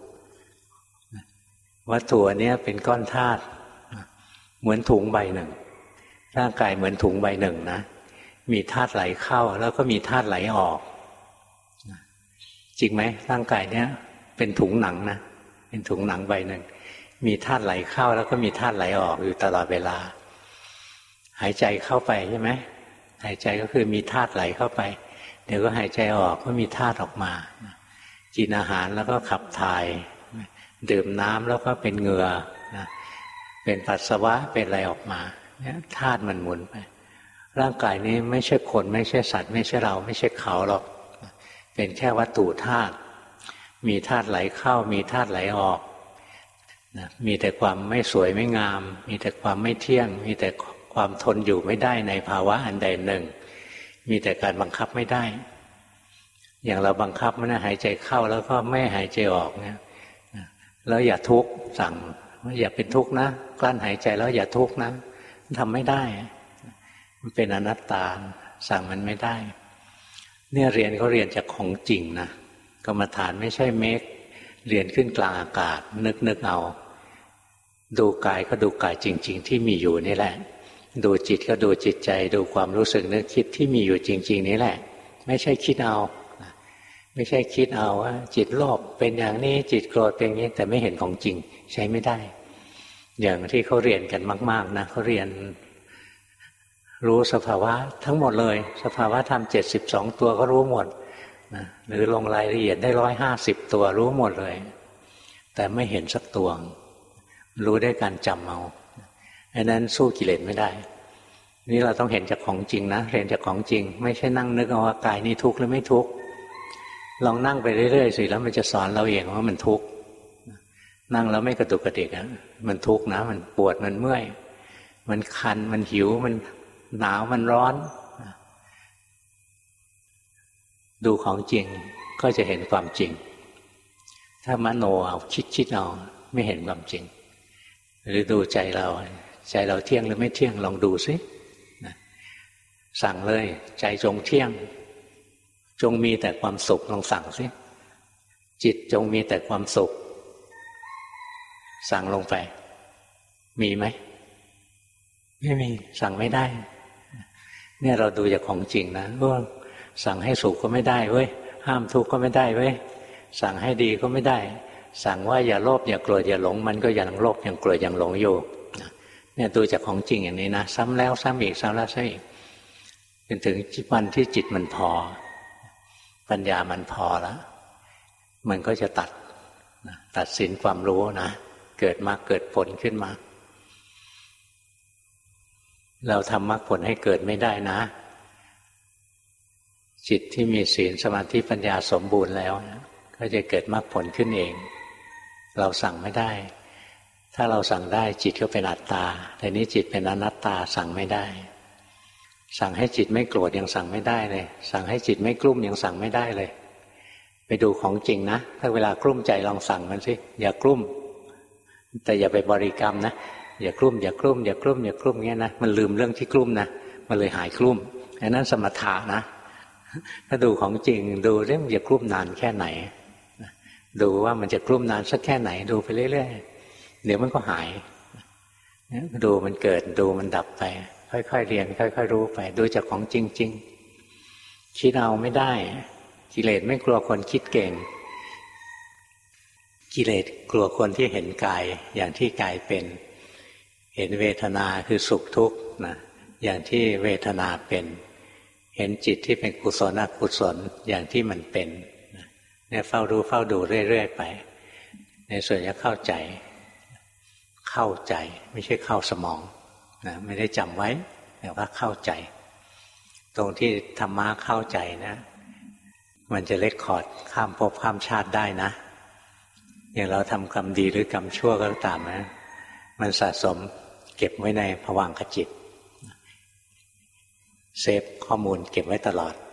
วัตถุอันนี้เป็นก้อนธาตุเหมือนถุงใบหนึ่งร่างกายเหมือนถุงใบหนึ่งนะมีธาตุไหลเข้าแล้วก็มีธาตุไหลออกจริงไหมร่างกายเนี้ยเป็นถุงหนังนะเป็นถุงหนังใบหนึ่งมีธาตุไหลเข้าแล้วก็มีธาตุไหลออกอยู่ตลอดเวลาหายใจเข้าไปใช่ไหมหายใจก็คือมีธาตุไหลเข้าไปเดี๋ยวก็หายใจออกก็มีธาตุออกมากินอาหารแล้วก็ขับถ่ายดื่มน้ำแล้วก็เป็นเหงื่อเป็นปัสสาวะเป็นอะไรออกมาเนี่ยธาตุมันหมุนไปร่างกายนี้ไม่ใช่คนไม่ใช่สัตว์ไม่ใช่เราไม่ใช่เขาหรอกเป็นแค่วัตถุธาตุมีธาตุไหลเข้ามีธาตุไหลออกนะมีแต่ความไม่สวยไม่งามมีแต่ความไม่เที่ยงมีแต่ความทนอยู่ไม่ได้ในภาวะอันใดหนึ่งมีแต่การบังคับไม่ได้อย่างเราบังคับมันหายใจเข้าแล้วก็ไม่หายใจออกเนี่ยแล้วอย่าทุกข์สั่งว่าอย่าเป็นทุกข์นะกลั้นหายใจแล้วอย่าทุกข์นะทำไม่ได้มันเป็นอนัตตาสั่งมันไม่ได้เนี่ยเรียนเขาเรียนจากของจริงนะกรรมฐานไม่ใช่เมคเรียนขึ้นกลางอากาศนึกนึกเอาดูกายก็ดูกายจริงๆที่มีอยู่นี่แหละดูจิตก็ดูจิตใจดูความรู้สึกนึกคิดที่มีอยู่จริงๆนี่แหละไม่ใช่คิดเอาไม่ใช่คิดเอาว่าจิตโลภเป็นอย่างนี้จิตโกรธเป็นอย่างนี้แต่ไม่เห็นของจริงใช้ไม่ได้อย่างที่เขาเรียนกันมากๆนะเขาเรียนรู้สภาวะทั้งหมดเลยสภาวะธรรมเจ็ดสิบสองตัวก็รู้หมดนะหรือลงรายละเอียดได้ร้อยห้าสิบตัวรู้หมดเลยแต่ไม่เห็นสักตัวรู้ได้การจำเอาอันนั้นสู้กิเลสไม่ได้นี่เราต้องเห็นจากของจริงนะเรียนจากของจริงไม่ใช่นั่งนึกเอาว่ากายนี้ทุกข์หรือไม่ทุกข์ลองนั่งไปเรื่อยๆสิแล้วมันจะสอนเราเองว่ามันทุกข์นั่งแล้วไม่กระตุกกระดิกนะมันทุกข์นะมันปวดมันเมื่อยมันคันมันหิวมันหนาวมันร้อนดูของจริงก็จะเห็นความจริงถ้ามโนเอาคิดคิดเอาไม่เห็นความจริงหรือดูใจเราใจเราเที่ยงหรือไม่เที่ยงลองดูสิสั่งเลยใจจงเที่ยงจงมีแต่ความสุขลองสั่งสิจิตจงมีแต่ความสุขสั่งลงไปมีไหมไม่มีสั่งไม่ได้เนี่ยเราดูจากของจริงนะว่าสั่งให้สุขก็ไม่ได้เว้ยห้ามทุกข์ก็ไม่ได้เว้ยสั่งให้ดีก็ไม่ได้สั่งว่าอย่าโลภอย่าโกรธอย่าหลงมันก็ยังโลภยังโกรธยังหลงอยู่เนี่ยดูจากของจริงอย่างนี้นะซ้ำแล้วซ้ำอีกซ้ำแล้วซ้ำอีกจนถึงวันที่จิตมันพอปัญญามันพอแล้วมันก็จะตัดตัดสินความรู้นะเกิดมาเกิดผลขึ้นมาเราทำมรรคผลให้เกิดไม่ได้นะจิตที่มีศีลสมาธิปัญญาสมบูรณ์แล้วก็จะเกิดมรรคผลขึ้นเองเราสั่งไม่ได้ถ้าเราสั่งได้จิตก็เป็นอัตตาแต่นี้จิตเป็นอนัตตาสั่งไม่ได้สั่งให้จิตไม่โกรธยังสั่งไม่ได้เลยสั่งให้จิตไม่กลุ้มยังสั่งไม่ได้เลยไปดูของจริงนะถ้าเวลากลุ้มใจลองสั่งมันสิอย่ากลุ้มแต่อย่าไปบริกรรมนะอย่ากลุ้มอย่ากลุ้มอย่ากลุ้มอย่ากลุ้มเงี้ยนะมันลืมเรื่องที่กลุ้มนะมันเลยหายกลุ้มอันนั้นสมถะนะถ้าดูของจริงดูเรื่องอย่ากลุ้มนานแค่ไหนดูว่ามันจะกลุ้มนานสักแค่ไหนดูไปเรื่อยๆเดี๋ยวมันก็หายดูมันเกิดดูมันดับไปค่อยๆเรียนค่อยๆรู้ไปดูจากของจริงๆคิดเอาไม่ได้กิเลสไม่กลัวคนคิดเก่งกิเลสกลัวคนที่เห็นกายอย่างที่กายเป็นเห็นเวทนาคือสุขทุกข์นะอย่างที่เวทนาเป็นเห็นจิตที่เป็นกุศลอกุศลอย่างที่มันเป็นเนี่ยเฝ้ารู้เฝ้าดูเรื่อยๆไปในส่วนจะเข้าใจเข้าใจไม่ใช่เข้าสมองนะไม่ได้จำไว้แต่ว่าเข้าใจตรงที่ธรรมะเข้าใจนะมันจะเล็กคอร์ดข้ามภพข้ามชาติได้นะอย่างเราทำกรรมดีหรือกรรมชั่วก็ตามนะมันสะสมเก็บไว้ในภวังคจิตเซฟข้อมูลเก็บไว้ตลอด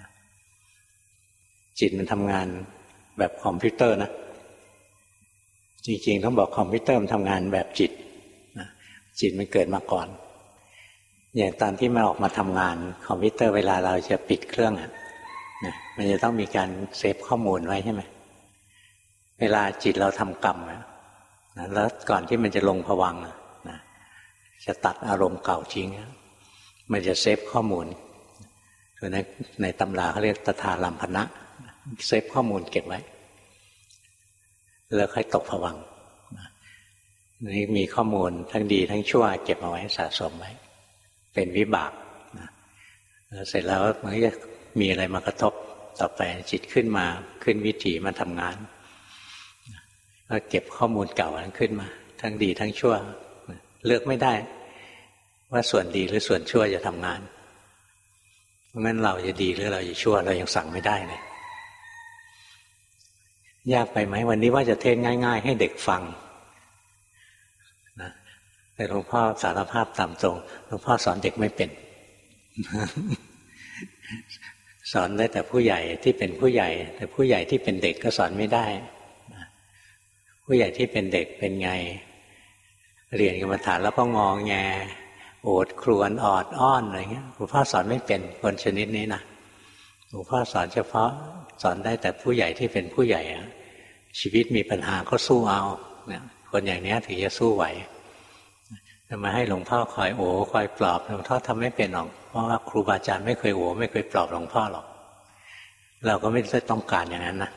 จิตมันทำงานแบบคอมพิวเตอร์นะจริงๆต้องบอกคอมพิวเตอร์มันทำงานแบบจิตนะจิตมันเกิดมาก่อนอย่างตอนที่มันออกมาทำงานคอมพิวเตอร์เวลาเราจะปิดเครื่องนะมันจะต้องมีการเซฟข้อมูลไว้ใช่ไหมเวลาจิตเราทำกรรมนะแล้วก่อนที่มันจะลงภวังค์นะจะตัดอารมณ์เก่าทิ้งมันจะเซฟข้อมูลคือในในตำราเขาเรียกตถาลัมพนะเซฟข้อมูลเก็บไว้แล้วค่อยตกภวังค์นี่มีข้อมูลทั้งดีทั้งชั่วเก็บเอาไว้สะสมไว้เป็นวิบากนะเสร็จแล้วมันก็จะมีอะไรมากระทบต่อไปจิตขึ้นมาขึ้นวิถีมาทำงานก็เก็บข้อมูลเก่านั้นขึ้นมาทั้งดีทั้งชั่วเลือกไม่ได้ว่าส่วนดีหรือส่วนชั่วจะทำงานเพราะงั้นเราจะดีหรือเราจะชั่วเรายังสั่งไม่ได้เลยยากไปไหมวันนี้ว่าจะเทศง่ายๆให้เด็กฟังนะแต่หลวงพ่อสารภาพตามตรงหลวงพ่อสอนเด็กไม่เป็น สอนได้แต่ผู้ใหญ่ที่เป็นผู้ใหญ่แต่ผู้ใหญ่ที่เป็นเด็กก็สอนไม่ได้ผู้ใหญ่ที่เป็นเด็กเป็นไงเรียนกรรมฐานแล้วก็งอแงโอดครวญออดอ้อนอะไรเงี้ยหลวงพ่อสอนไม่เป็นคนชนิดนี้นะหลวงพ่อสอนเฉพาะสอนได้แต่ผู้ใหญ่ที่เป็นผู้ใหญ่ชีวิตมีปัญหาก็สู้เอาเนี่ยคนอย่างนี้ถึงจะสู้ไหวจะมาให้หลวงพ่อคอยโอ้คอยปลอบหลวงพ่อทำไม่เป็นหรอกเพราะว่าครูบาอาจารย์ไม่เคยโอ้ไม่เคยปลอบหลวงพ่อหรอกเราก็ไม่ได้ต้องการอย่างนั้นนะ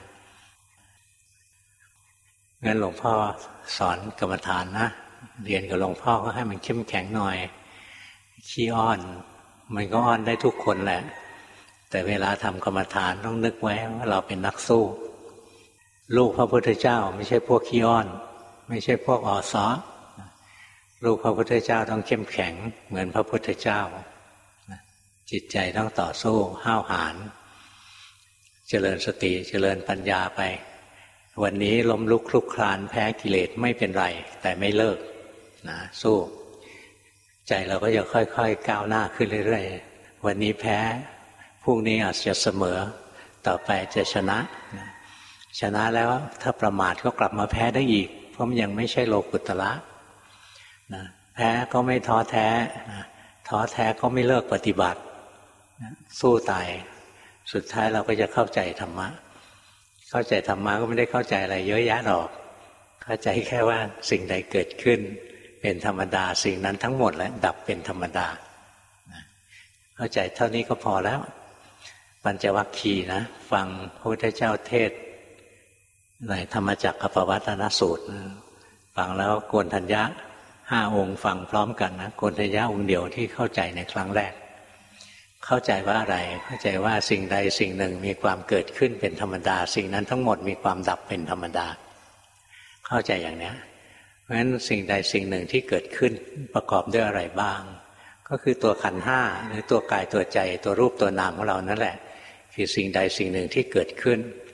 งั้นหลวงพ่อสอนกรรมฐานนะเรียนกับหลวงพ่อก็ให้มันเข้มแข็งหน่อยขี้อ้อนมันก็อ้อนได้ทุกคนแหละแต่เวลาทำกรรมฐานต้องนึกไว้ว่าเราเป็นนักสู้ลูกพระพุทธเจ้าไม่ใช่พวกขี้อ้อนไม่ใช่พวกอ่อซ้อลูกพระพุทธเจ้าต้องเข้มแข็งเหมือนพระพุทธเจ้าจิตใจต้องต่อสู้ห้าวหาญเจริญสติเจริญปัญญาไปวันนี้ล้มลุกคลุกคลานแพ้กิเลสไม่เป็นไรแต่ไม่เลิกนะสู้ใจเราก็จะค่อยๆก้าวหน้าขึ้นเรื่อยๆวันนี้แพ้พรุ่งนี้อาจจะเสมอต่อไปจะชนะชนะแล้วถ้าประมาทก็กลับมาแพ้ได้อีกเพราะมันยังไม่ใช่โลกุตระนะแพ้ก็ไม่ท้อแท้นะท้อแท้ก็ไม่เลิกปฏิบัตินะสู้ตายสุดท้ายเราก็จะเข้าใจธรรมะเข้าใจธรรมะก็ไม่ได้เข้าใจอะไรเยอะแยะหรอกเข้าใจแค่ว่าสิ่งใดเกิดขึ้นเป็นธรรมดาสิ่งนั้นทั้งหมดและดับเป็นธรรมดาเข้าใจเท่านี้ก็พอแล้วปัญจวัคคีย์นะฟังพระพุทธเจ้าเทศในธรรมจักรกับปวัตตนสูตรฟังแล้วโกณฑัญญะห้าองค์ฟังพร้อมกันนะโกณฑัญญะองค์เดียวที่เข้าใจในครั้งแรกเข้าใจว่าอะไรเข้าใจว่าสิ่งใดสิ่งหนึ่งมีความเกิดขึ้นเป็นธรรมดาสิ่งนั้นทั้งหมดมีความดับเป็นธรรมดาเข้าใจอย่างนี้เพราะฉะนั้นสิ่งใดสิ่งหนึ่งที่เกิดขึ้นประกอบด้วยอะไรบ้างก็คือตัวขันธ์ห้าหรือตัวกายตัวใจตัวรูปตัวนามของเรานั่นแหละคือสิ่งใดสิ่งหนึ่งที่เกิดขึ้น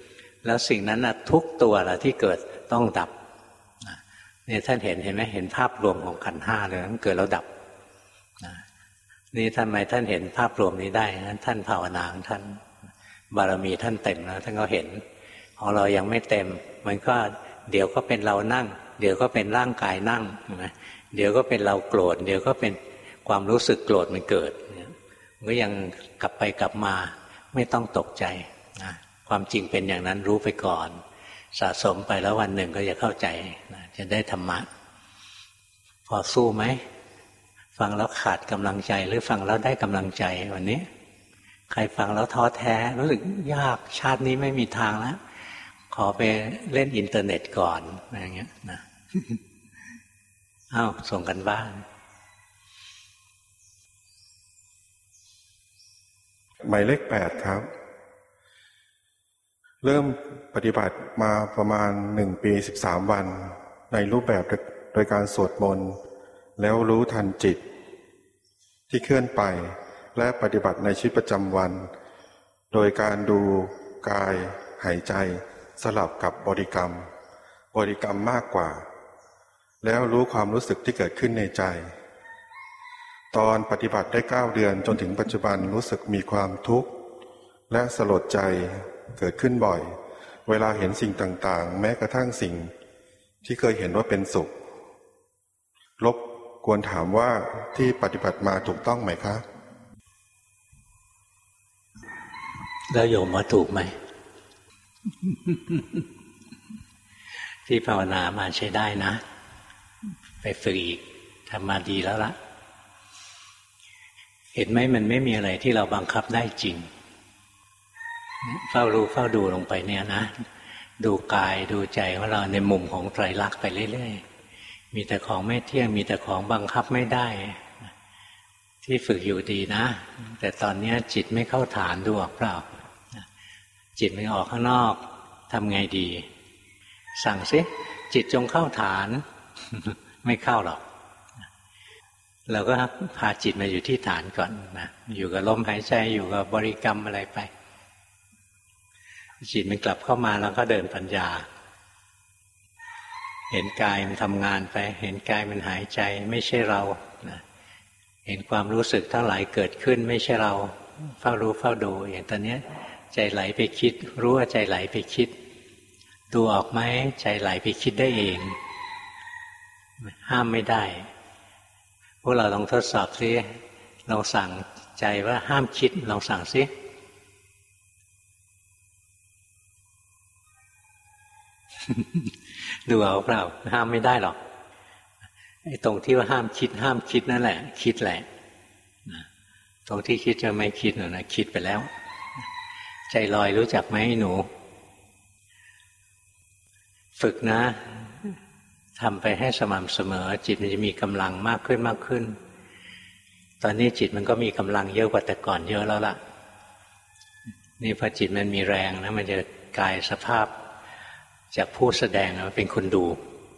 แล้วสิ่งนั้นนะทุกตัวละที่เกิดต้องดับนี่ท่านเห็นเห็นไหมเห็นภาพรวมของขันธ์ห้าเลยมันเกิดแล้วดับนี่ทำไมท่านเห็นภาพรวมนี้ได้นั้นท่านภาวนาของท่านบารมีท่านเต็มแล้วท่านก็เห็นของเรายังไม่เต็มมันก็เดี๋ยวก็เป็นเรานั่งเดี๋ยวก็เป็นร่างกายนั่งนะเดี๋ยวก็เป็นเราโกรธเดี๋ยวก็เป็นความรู้สึกโกรธมันเกิดมันก็ยังกลับไปกลับมาไม่ต้องตกใจนะความจริงเป็นอย่างนั้นรู้ไปก่อนสะสมไปแล้ววันหนึ่งก็จะเข้าใจนะจะได้ธรรมะพอสู้ไหมฟังแล้วขาดกำลังใจหรือฟังแล้วได้กำลังใจวันนี้ใครฟังแล้วท้อแท้รู้สึกยากชาตินี้ไม่มีทางแล้วขอไปเล่นอินเทอร์เน็ตก่อนอะไรอย่างเงี้ยนะอ้าวส่งกันบ้านหมายเลขแปดครับเริ่มปฏิบัติมาประมาณหนึ่งปีสิบสามวันในรูปแบบโดยการสวดมนต์แล้วรู้ทันจิตที่เคลื่อนไปและปฏิบัติในชีวิตประจำวันโดยการดูกายหายใจสลับกับบริกรรมบริกรรมมากกว่าแล้วรู้ความรู้สึกที่เกิดขึ้นในใจตอนปฏิบัติได้เก้าเดือนจนถึงปัจจุบันรู้สึกมีความทุกข์และสลดใจเกิดขึ้นบ่อยเวลาเห็นสิ่งต่างๆแม้กระทั่งสิ่งที่เคยเห็นว่าเป็นสุขรบกวนถามว่าที่ปฏิบัติมาถูกต้องไหมคะแล้วโยมว่าถูกไหม ที่ภาวนามาใช้ได้นะไปฝึกอีกทำมาดีแล้วล่ะเห็นไหมมันไม่มีอะไรที่เราบังคับได้จริงเฝ้ารู้เฝ้าดูลงไปเนี่ยนะดูกายดูใจของเราในมุมของไตรลักษณ์ไปเรื่อยๆมีแต่ของไม่เที่ยงมีแต่ของบังคับไม่ได้ที่ฝึกอยู่ดีนะแต่ตอนนี้จิตไม่เข้าฐานดูออกเปล่าจิตไม่ออกข้างนอกทำไงดีสั่งสิจิตจงเข้าฐานไม่เข้าหรอกเราก็พาจิตมาอยู่ที่ฐานก่อนนะอยู่กับลมหายใจอยู่กับบริกรรมอะไรไปจิตมันกลับเข้ามาแล้วก็เดินปัญญาเห็นกายมันทำงานไปเห็นกายมันหายใจไม่ใช่เรานะเห็นความรู้สึกทั้งหลายเกิดขึ้นไม่ใช่เราเฝ้ารู้เฝ้าดูอย่างตอนนี้ใจไหลไปคิดรู้ว่าใจไหลไปคิดดูออกไหมใจไหลไปคิดได้เองห้ามไม่ได้พวกเราลองทดสอบซิลองสั่งใจว่าห้ามคิดลองสั่งซิดูเอาเปล่าห้ามไม่ได้หรอกไอ้ตรงที่ว่าห้ามคิดห้ามคิดนั่นแหละคิดแหละตรงที่คิดจะไม่คิดหรอกนะคิดไปแล้วใจลอยรู้จักไหมหนูฝึกนะทำไปให้สม่ำเสมอจิตมันจะมีกำลังมากขึ้นมากขึ้นตอนนี้จิตมันก็มีกำลังเยอะกว่าแต่ก่อนเยอะแล้วล่ะนี่พอจิตมันมีแรงนะมันจะกลายสภาพจากผู้แสดงมาเป็นคนดู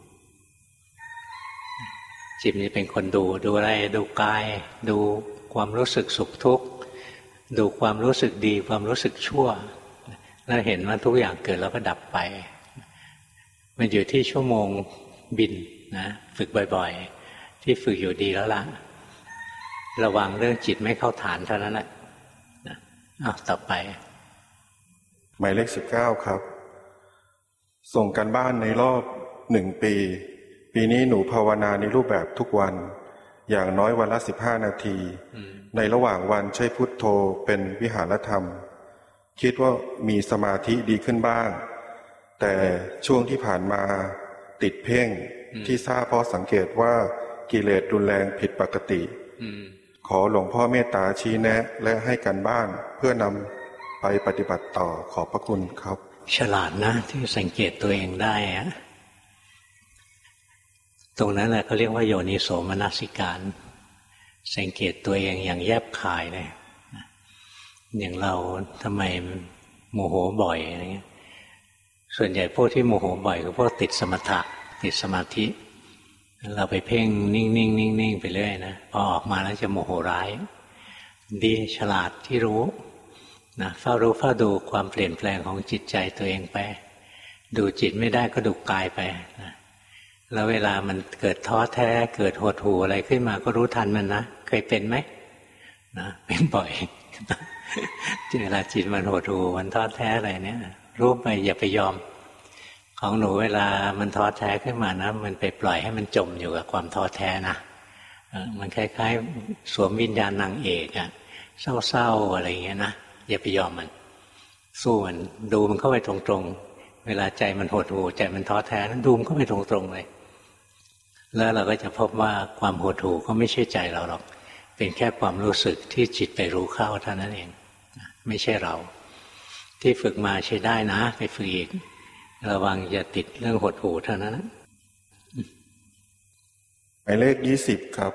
จิตนี้เป็นคนดูดูอะไรดูกายดูความรู้สึกสุขทุกข์ดูความรู้สึกดีความรู้สึกชั่วแล้วเห็นว่าทุกอย่างเกิดแล้วก็ดับไปมันอยู่ที่ชั่วโมงบินนะฝึกบ่อยๆที่ฝึกอยู่ดีแล้วล่ะระวังเรื่องจิตไม่เข้าฐานเท่านั้นแหละอ้าวต่อไปหมายเลขสิบเก้าครับส่งกันบ้านในรอบหนึ่งปีปีนี้หนูภาวนาในรูปแบบทุกวันอย่างน้อยวันละสิบห้านาทีในระหว่างวันใช้พุทโธเป็นวิหารธรรมคิดว่ามีสมาธิดีขึ้นบ้างแต่ช่วงที่ผ่านมาติดเพ่งที่ทราบเพราะสังเกตว่ากิเลสรุนแรงผิดปกติขอหลวงพ่อเมตตาชี้แนะและให้กันบ้านเพื่อนำไปปฏิบัติต่อขอบพระคุณครับฉลาดนะที่สังเกตตัวเองได้อะตรงนั้นแหละเขาเรียกว่าโยนิโสมนสิการสังเกตตัวเองอย่างแยบคายเลยอย่างเราทำไมโมโหบ่อยอะไรเงี้ยส่วนใหญ่พวกที่โมโหบ่อยก็พวกติดสมถะติดสมาธิเราไปเพ่งนิ่งๆนิ่งๆไปเรื่อยนะพอออกมาแล้วจะโมโหร้ายดีฉลาดที่รู้นะเฝ้ารู้เฝ้าดูความเปลี่ยนแปลงของจิตใจตัวเองไปดูจิตไม่ได้ก็ดูกายไปนะแล้วเวลามันเกิดท้อแท้เกิดหดหู่อะไรขึ้นมาก็รู้ทันมันนะเคยเป็นไหมนะเป็นบ่อยเวลาจิตมันหดหู่มันท้อแท้อะไรเนี่ยรู้ไปอย่าไปยอมของหนูเวลามันท้อแท้ขึ้นมานะมันไปปล่อยให้มันจมอยู่กับความท้อแท้นะมันคล้ายๆสวมวิญญาณนางเอกอะเศร้าๆอะไรอย่างเงี้ยนะอย่าไปยอมมันสู้มันดูมันเข้าไปตรงๆเวลาใจมันหดหู่ใจมันท้อแท้นั้นดูมันเข้าไปตรงๆเลยแล้วเราก็จะพบว่าความหดหู่ก็ไม่ใช่ใจเราหรอกเป็นแค่ความรู้สึกที่จิตไปรู้เข้าเท่านั้นเองไม่ใช่เราที่ฝึกมาใช้ได้นะไปฝึกอีกระวังอย่าติดเรื่องหดหู่เท่านั้นหมายเลขยี่สิบครับ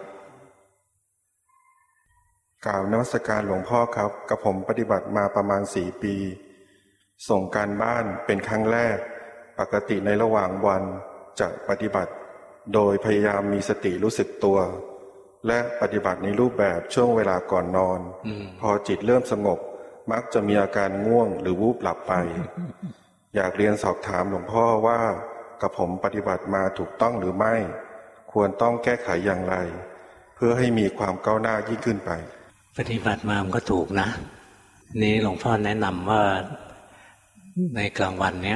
กล่าวนมัสการหลวงพ่อครับกับผมปฏิบัติมาประมาณสี่ปีส่งการบ้านเป็นครั้งแรกปกติในระหว่างวันจะปฏิบัติโดยพยายามมีสติรู้สึกตัวและปฏิบัติในรูปแบบช่วงเวลาก่อนนอน พอจิตเริ่มสงบมักจะมีอาการง่วงหรือวูบหลับไป อยากเรียนสอบถามหลวงพ่อว่ากับผมปฏิบัติมาถูกต้องหรือไม่ควรต้องแก้ไขอย่างไรเพื่อให้มีความก้าวหน้ายิ่งขึ้นไปปฏิบัติมามันก็ถูกนะนี้หลวงพ่อแนะนำว่าในกลางวันเนี้ย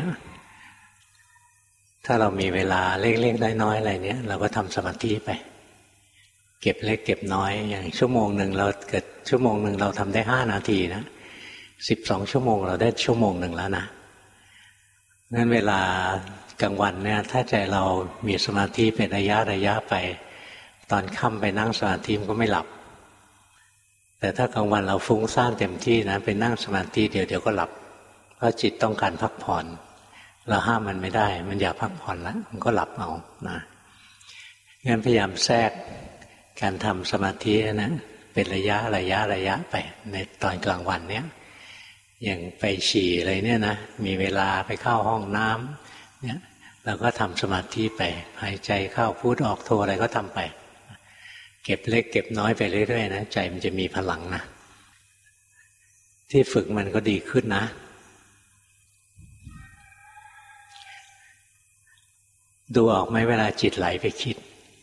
ถ้าเรามีเวลาเล็กๆน้อยๆอะไรเนี้ยเราก็ทำสมาธิไปเก็บเล็กเก็บน้อยอย่างชั่วโมงหนึ่งเราเกิดชั่วโมงหนึ่งเราทำได้ห้านาทีนะสิบสองชั่วโมงเราได้ชั่วโมงหนึ่งแล้วนะงั้นเวลากลางวันเนี่ยถ้าใจเรามีสมาธิเป็นระยะระยะไปตอนค่ำไปนั่งสมาธิมันก็ไม่หลับแต่ถ้ากลางวันเราฟุ้งซ่านเต็มที่นะไปนั่งสมาธิเดี๋ยวเดี๋ยวก็หลับเพราะจิตต้องการพักผ่อนเราห้ามมันไม่ได้มันอยากพักผ่อนแล้วมันก็หลับเอานะงั้นพยายามแทรกการทำสมาธินะเป็นระยะระยะระยะไปในตอนกลางวันเนี้ยอย่างไปฉี่อะไรเนี่ยนะมีเวลาไปเข้าห้องน้ำเนี่ยเราก็ทำสมาธิไปหายใจเข้าพุทออกโทอะไรก็ทำไปเก็บเล็กเก็บน้อยไปเรื่อยๆนะใจมันจะมีพลังนะที่ฝึกมันก็ดีขึ้นนะดูออกไหมเวลาจิตไหลไปคิด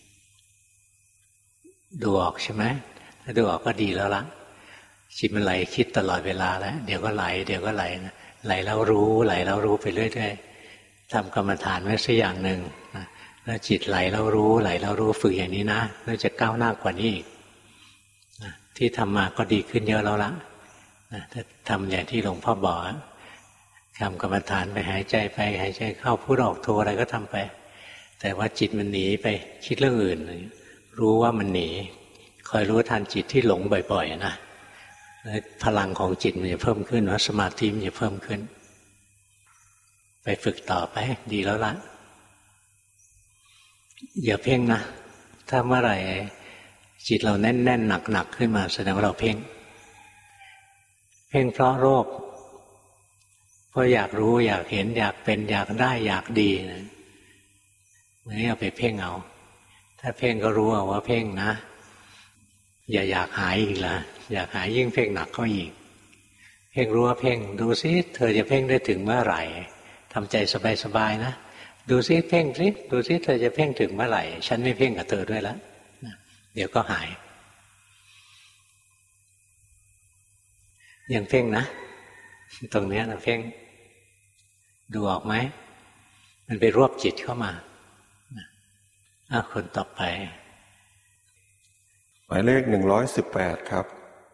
ดูออกใช่ไหมถ้าดูออกก็ดีแล้วล่ะจิตมันไหลคิดตลอดเวลาแล้วเดี๋ยวก็ไหลเดี๋ยวก็ไหลนะไหลแล้วรู้ไหลแล้วรู้ไปเรื่อยๆทำกรรมฐานไว้สักอย่างหนึ่งนะแล้วจิตไหลแล้วรู้ไหลแล้วรู้ฝึกอย่างนี้นะแล้วจะก้าวหน้ากว่านี้อีกนะที่ทำมาก็ดีขึ้นเยอะแล้วล่ะนะถ้าทำอย่างที่หลวงพ่อบอกทำกรรมฐานไปหายใจไปหายใจเข้าพุทออกโทอะไรก็ทำไปแต่ว่าจิตมันหนีไปคิดเรื่องอื่นรู้ว่ามันหนีคอยรู้ทันจิตที่หลงบ่อยๆนะพลังของจิตมันจะเพิ่มขึ้นว่าสมาธิมันจะเพิ่มขึ้นไปฝึกต่อไปดีแล้วล่ะอย่าเพ่งนะถ้าเมื่อไหร่จิตเราแน่นๆหนักๆขึ้นมาแสดงว่าเราเพ่งเพ่งเพราะโรคเพราะอยากรู้อยากเห็นอยากเป็นอยากได้อยากดีนะมันนี่เอาไปเพ่งเอาถ้าเพ่งก็รู้เอาว่าเพ่งนะอย่าอยากหายอีกละอยากหายยิ่งเพ่งหนักก็อีกเพ่งรู้ว่าเพ่งดูซิเธอจะเพ่งได้ถึงเมื่อไหร่ทำใจสบายๆนะดูซิเพ่งซิดูซิเธอจะเพ่งถึงเมื่อไหร่ฉันไม่เพ่งกับเธอด้วยแล้วเดี๋ยวก็หายยังเพ่งนะตรงนี้เราเพ่งดูออกไหมมันไปรวบจิตเข้ามาอ่ะคนต่อไปหมายเลขหนึ่งร้อยสิบแปดครับ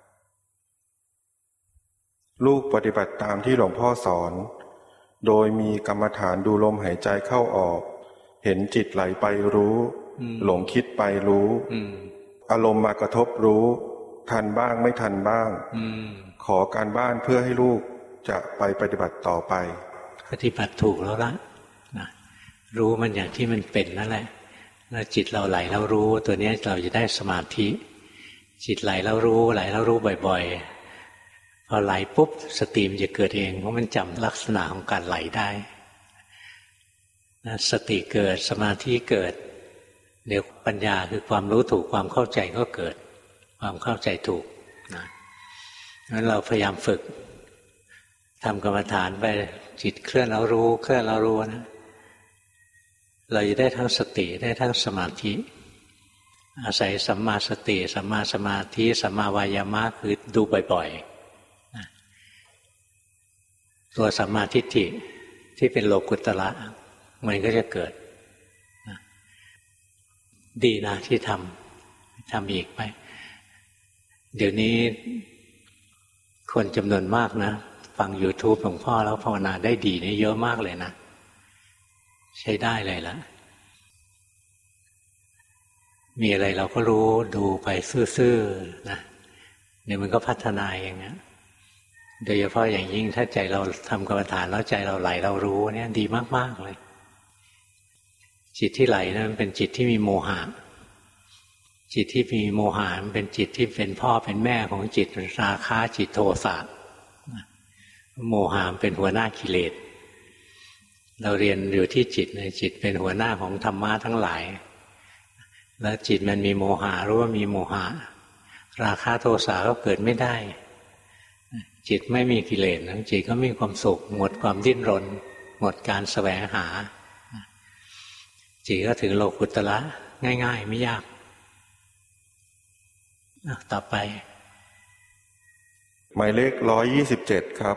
ลูกปฏิบัติตามที่หลวงพ่อสอนโดยมีกรรมฐานดูลมหายใจเข้าออกเห็นจิตไหลไปรู้หลงคิดไปรู้อารมณ์มากระทบรู้ทันบ้างไม่ทันบ้างขอการบ้านเพื่อให้ลูกจะไปปฏิบัติต่อไปปฏิบัติถูกแล้วละนะรู้มันอย่างที่มันเป็นนั่นแหละแล้วจิตเราไหลแล้วรู้ตัวนี้เราจะได้สมาธิจิตไหลแล้วรู้ไหลแล้วรู้บ่อยๆพอไหลปุ๊บสติมันจะเกิดเองเพราะมันจำลักษณะของการไหลได้นะสติเกิดสมาธิเกิดเดี๋ยวปัญญาคือความรู้ถูกความเข้าใจก็เกิดความเข้าใจถูกนะงั้นเราพยายามฝึกทำกรรมฐานไปจิตเคลื่อนแล้วรู้เคลื่อนแล้วรู้นะเราจะได้ทั้งสติได้ทั้งสมาธิอาศัยสัมมาสติสัมมาสมาธิสัมมาวายามะคือดูบ่อยๆตัวสัมมาทิฏฐิที่เป็นโลกุตระมันก็จะเกิดดีนะที่ทำทำอีกไปเดี๋ยวนี้คนจำนวนมากนะฟัง YouTube หลวงพ่อแล้วภาวนาได้ดีนี่เยอะมากเลยนะใช้ได้เลยละมีอะไรเราก็รู้ดูไปซื่อๆนะเดี๋ยวมันก็พัฒนาอย่างนี้โดยเฉพาะอย่างยิ่งถ้าใจเราทำกรรมฐานแล้วใจเราไหลเรารู้เนี่ยดีมากๆเลยจิตที่ไหลนะมันเป็นจิตที่มีโมหะจิตที่มีโมหะมันเป็นจิตที่เป็นพ่อเป็นแม่ของจิตราคะจิตโทสะโมหะเป็นหัวหน้ากิเลสเราเรียนอยู่ที่จิตในจิตเป็นหัวหน้าของธรรมะทั้งหลายแล้วจิตมันมีโมหะรู้ว่ามีโมหะราคะโทสะก็เกิดไม่ได้จิตไม่มีกิเลสจิตก็มีความสุขหมดความดิ้นรนหมดการแสวงหาจิตก็ถึงโลกุตระง่ายๆไม่ยากต่อไปหมายเลขร้อยยี่สิบเจ็ดครับ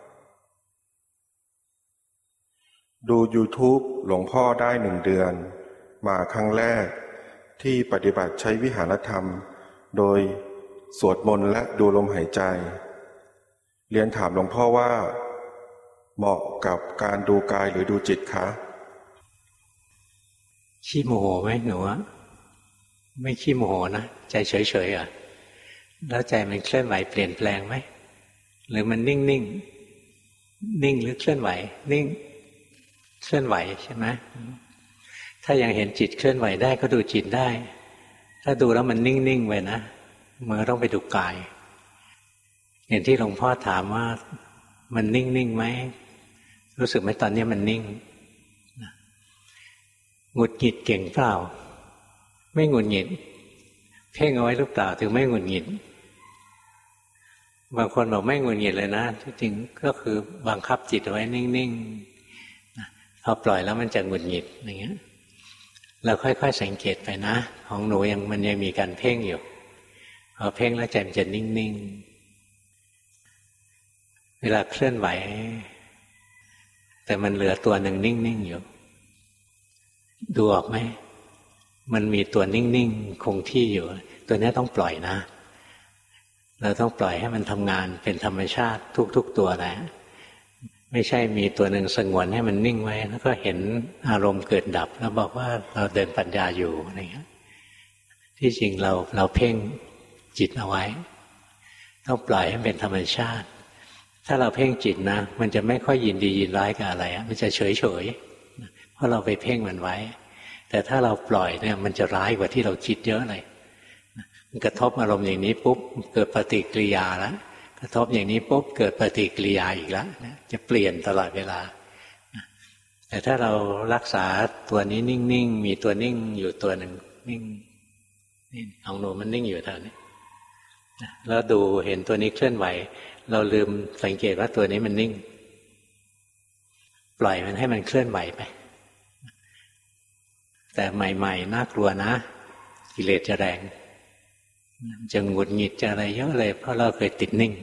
ดู YouTube หลวงพ่อได้หนึ่งเดือนมาครั้งแรกที่ปฏิบัติใช้วิหารธรรมโดยสวดมนต์และดูลมหายใจเรียนถามหลวงพ่อว่าเหมาะกับการดูกายหรือดูจิตคะขี้โมโหไหมหนูไม่ขี้โมโหนะใจเฉยๆอ่ะแล้วใจมันเคลื่อนไหวเปลี่ยนแปลงไหมหรือมันนิ่งๆ นิ่งนิ่งหรือเคลื่อนไหวนิ่งเคลื่อนไหวใช่ไหมถ้ายังเห็นจิตเคลื่อนไหวได้ก็ดูจิตได้ถ้าดูแล้วมันนิ่งๆไปนะมันต้องไปดูกายอย่างที่หลวงพ่อถามว่ามันนิ่งๆไหมรู้สึกไหมตอนนี้มันนิ่งหงุดหงิดเก่งเปล่าไม่หงุดหงิดเพ่งเอาไว้หรือเปล่าถึงไม่หงุดหงิดบางคนบอกไม่หงุดหงิดเลยนะที่จริงก็คือบังคับจิตเอาไว้นิ่งๆพอปล่อยแล้วมันจะหงุดหงิดอย่างเงี้ยเราค่อยๆสังเกตไปนะของหนูยังมันยังมีการเพ่งอยู่พอเพ่งแล้วใจมันจะนิ่งๆเวลาเคลื่อนไหวแต่มันเหลือตัวหนึ่งนิ่งๆอยู่ดูออกไหมมันมีตัวนิ่งๆคงที่อยู่ตัวนี้ต้องปล่อยนะเราต้องปล่อยให้มันทำงานเป็นธรรมชาติทุกๆตัวนะไม่ใช่มีตัวหนึ่งสงวนให้มันนิ่งไว้แล้วก็เห็นอารมณ์เกิดดับแล้วบอกว่าเราเดินปัญญาอยู่อะไรเงี้ยที่จริงเราเราเพ่งจิตเอาไว้ต้องปล่อยให้เป็นธรรมชาติถ้าเราเพ่งจิตนะมันจะไม่ค่อยยินดียินร้ายกับอะไรมันจะเฉยเฉยเพราะเราไปเพ่งมันไว้แต่ถ้าเราปล่อยเนี่ยมันจะร้ายกว่าที่เราคิดเยอะเลยมันกระทบอารมณ์อย่างนี้ปุ๊บเกิดปฏิกิริยาแล้วกระทบอย่างนี้ปุ๊บเกิดปฏิกิริยาอีกแล้วจะเปลี่ยนตลอดเวลาแต่ถ้าเรารักษาตัวนี้นิ่งๆมีตัวนิ่งอยู่ตัวหนึ่งนิ่งนี่ของหนูมันนิ่งอยู่เท่านี้แล้วดูเห็นตัวนี้เคลื่อนไหวเราลืมสังเกตว่าตัวนี้มันนิ่งปล่อยมันให้มันเคลื่อนไหวไปแต่ใหม่ๆน่ากลัวนะกิเลสจะแรงจะหงุดหงิดจะอะไรเยอะเลยเพราะเราเคยติดนิ่ง